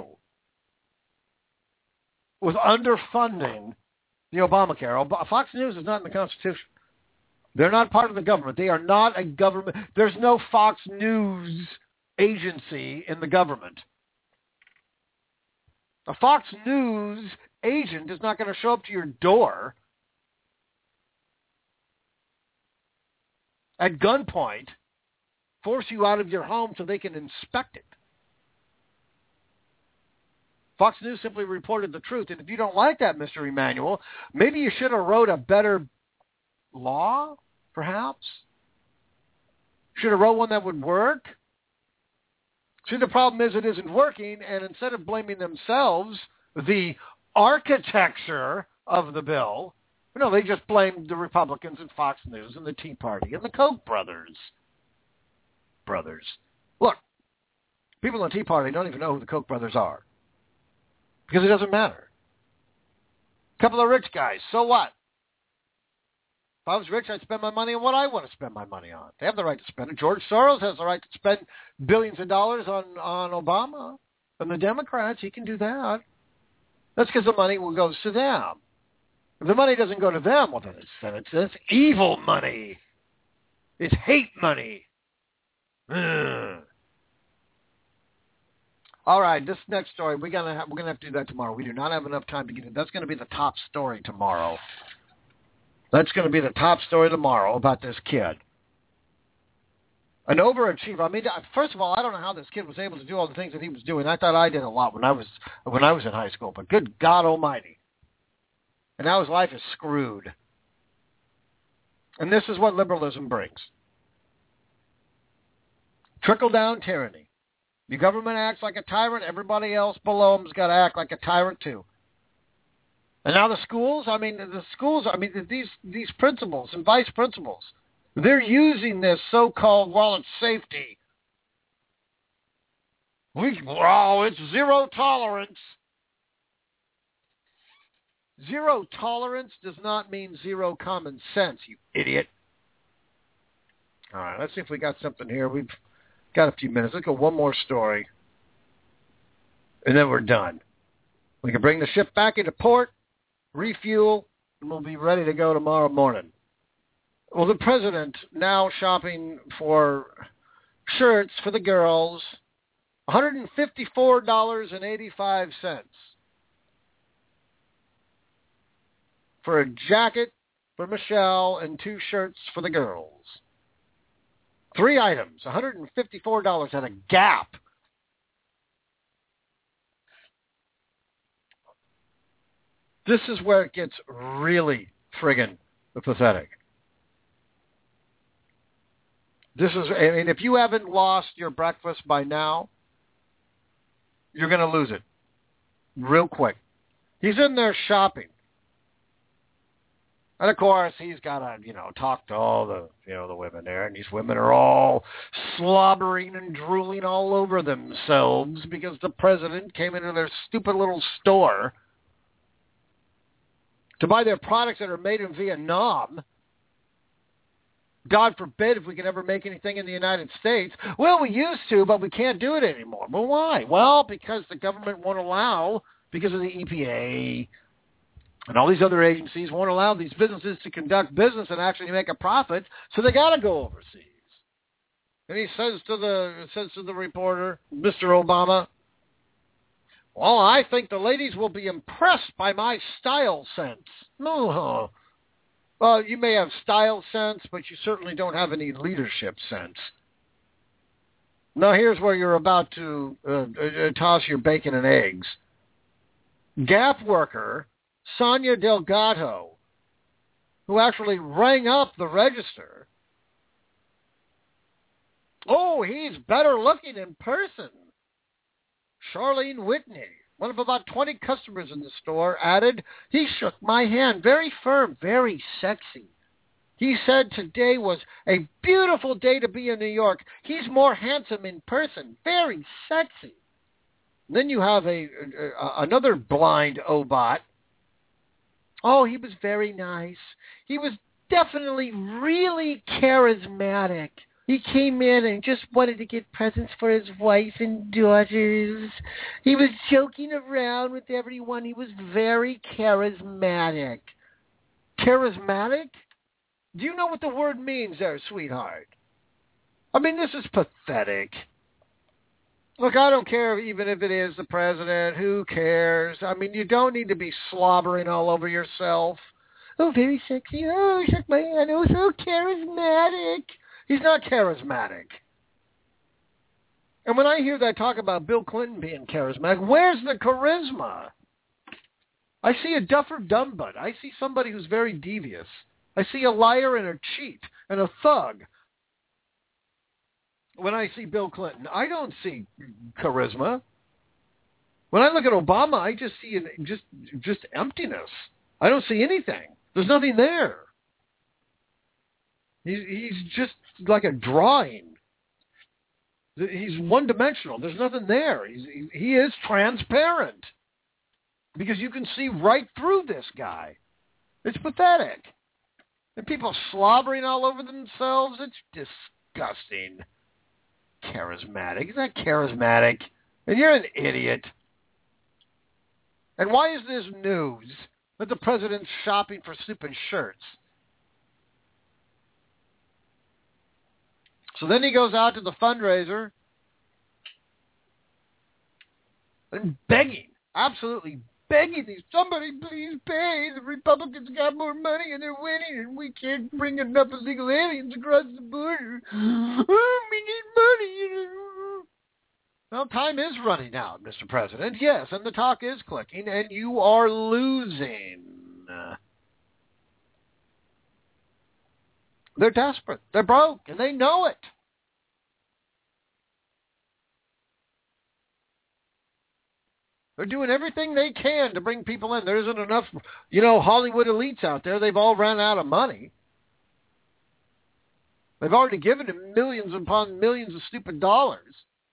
with underfunding the Obamacare. Fox News is not in the Constitution. They're not part of the government. They are not a government. There's no Fox News agency in the government. A Fox News agent is not going to show up to your door at gunpoint, force you out of your home so they can inspect it. Fox News simply reported the truth. And if you don't like that, Mister Emanuel, maybe you should have wrote a better law, perhaps. Should have wrote one that would work. See, the problem is it isn't working, and instead of blaming themselves, the architecture of the bill, no, they just blamed the Republicans and Fox News and the Tea Party and the Koch brothers. Brothers. Look, people in the Tea Party don't even know who the Koch brothers are because it doesn't matter. A couple of rich guys, so what? If I was rich, I'd spend my money on what I want to spend my money on. They have the right to spend it. George Soros has the right to spend billions of dollars on, on Obama. And the Democrats, he can do that. That's because the money will goes to them. If the money doesn't go to them, well, then it's, then it's, it's evil money. It's hate money. Ugh. All right, this next story, we're gonna have, we're gonna have to do that tomorrow. We do not have enough time to get it. That's going to be the top story tomorrow. That's going to be the top story tomorrow about this kid. An overachiever. I mean, first of all, I don't know how this kid was able to do all the things that he was doing. I thought I did a lot when I was when I was in high school, but good God Almighty! And now his life is screwed. And this is what liberalism brings: trickle-down tyranny. The government acts like a tyrant. Everybody else below them's got to act like a tyrant too. And now the schools, I mean, the schools, I mean, these these principals and vice principals, they're using this so-called, well, it's safety. We, oh, it's zero tolerance. Zero tolerance does not mean zero common sense, you idiot. All right, let's see if we got something here. We've got a few minutes. Let's go one more story, and then we're done. We can bring the ship back into port, refuel, and we'll be ready to go tomorrow morning. Well, the president now shopping for shirts for the girls, one hundred fifty-four dollars and eighty-five cents for a jacket for Michelle and two shirts for the girls. Three items, one hundred fifty-four dollars at a Gap. This is where it gets really friggin' pathetic. This is, I mean, if you haven't lost your breakfast by now, you're going to lose it real quick. He's in there shopping. And of course, he's got to, you know, talk to all the, you know, the women there. And these women are all slobbering and drooling all over themselves because the president came into their stupid little store to buy their products that are made in Vietnam. God forbid if we can ever make anything in the United States. Well, we used to, but we can't do it anymore. Well, why? Well, because the government won't allow, because of the E P A and all these other agencies won't allow these businesses to conduct business and actually make a profit, so they got to go overseas. And he says to the says to the reporter, Mister Obama, well, I think the ladies will be impressed by my style sense. No. Well, you may have style sense, but you certainly don't have any leadership sense. Now, here's where you're about to uh, uh, toss your bacon and eggs. Gap worker Sonia Delgado, who actually rang up the register. Oh, he's better looking in person. Charlene Whitney, one of about twenty customers in the store, added, he shook my hand, very firm, very sexy. He said today was a beautiful day to be in New York. He's more handsome in person, very sexy. Then you have a, a another blind Obot. Oh, he was very nice. He was definitely really charismatic. He came in and just wanted to get presents for his wife and daughters. He was joking around with everyone. He was very charismatic. Charismatic? Do you know what the word means there, sweetheart? I mean, this is pathetic. Look, I don't care even if it is the president. Who cares? I mean, you don't need to be slobbering all over yourself. Oh, very sexy. Oh, shook my hand. Oh, so charismatic. He's not charismatic. And when I hear that talk about Bill Clinton being charismatic, where's the charisma? I see a duffer dumbutt. I see somebody who's very devious. I see a liar and a cheat and a thug. When I see Bill Clinton, I don't see charisma. When I look at Obama, I just see an, just just emptiness. I don't see anything. There's nothing there. He's, he's just like a drawing. He's one-dimensional. There's nothing there. He's, he, he is transparent because you can see right through this guy. It's pathetic. And people slobbering all over themselves, it's disgusting. Charismatic. He's not charismatic. And you're an idiot. And why is this news that the president's shopping for stupid shirts? So then he goes out to the fundraiser and begging, absolutely begging these, somebody please pay. The Republicans got more money and they're winning and we can't bring enough illegal aliens across the border. Oh, we need money. Well, time is running out, Mister President. Yes, and the talk is clicking and you are losing. They're desperate. They're broke, and they know it. They're doing everything they can to bring people in. There isn't enough, you know, Hollywood elites out there. They've all run out of money. They've already given them millions upon millions of stupid dollars.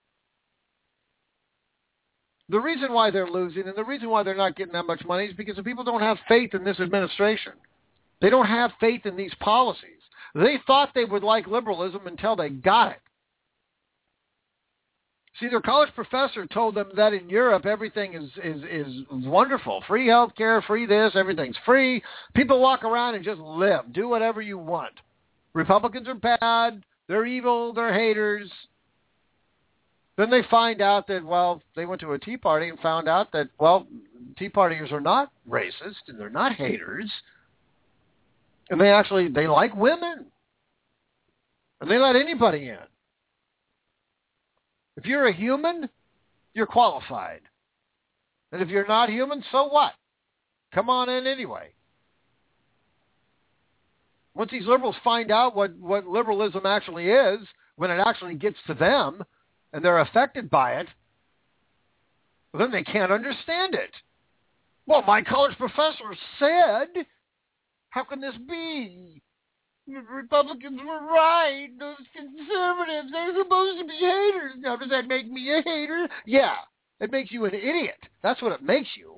The reason why they're losing and the reason why they're not getting that much money is because the people don't have faith in this administration. They don't have faith in these policies. They thought they would like liberalism until they got it. See, their college professor told them that in Europe everything is, is, is wonderful. Free health care, free this, everything's free. People walk around and just live. Do whatever you want. Republicans are bad. They're evil. They're haters. Then they find out that, well, they went to a Tea Party and found out that, well, Tea Partiers are not racist and they're not haters. And they actually, they like women. And they let anybody in. If you're a human, you're qualified. And if you're not human, so what? Come on in anyway. Once these liberals find out what, what liberalism actually is, when it actually gets to them, and they're affected by it, well, then they can't understand it. Well, my college professor said, how can this be? The Republicans were right. Those conservatives, they're supposed to be haters. Now, does that make me a hater? Yeah, it makes you an idiot. That's what it makes you.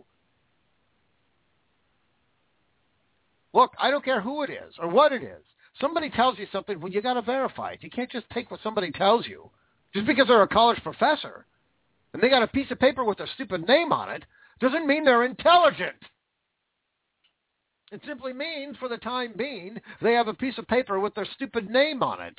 Look, I don't care who it is or what it is. Somebody tells you something, well, you got to verify it. You can't just take what somebody tells you. Just because they're a college professor and they got a piece of paper with a stupid name on it doesn't mean they're intelligent. It simply means, for the time being, they have a piece of paper with their stupid name on it.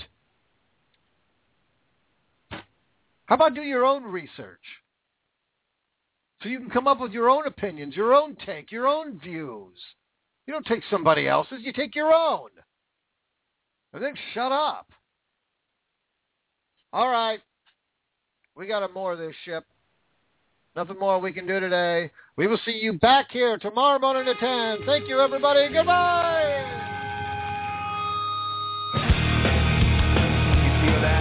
How about do your own research? So you can come up with your own opinions, your own take, your own views. You don't take somebody else's, you take your own. And then shut up. All right. We got a more of this ship. Nothing more we can do today. We will see you back here tomorrow morning at ten. Thank you, everybody. Goodbye. You feel that?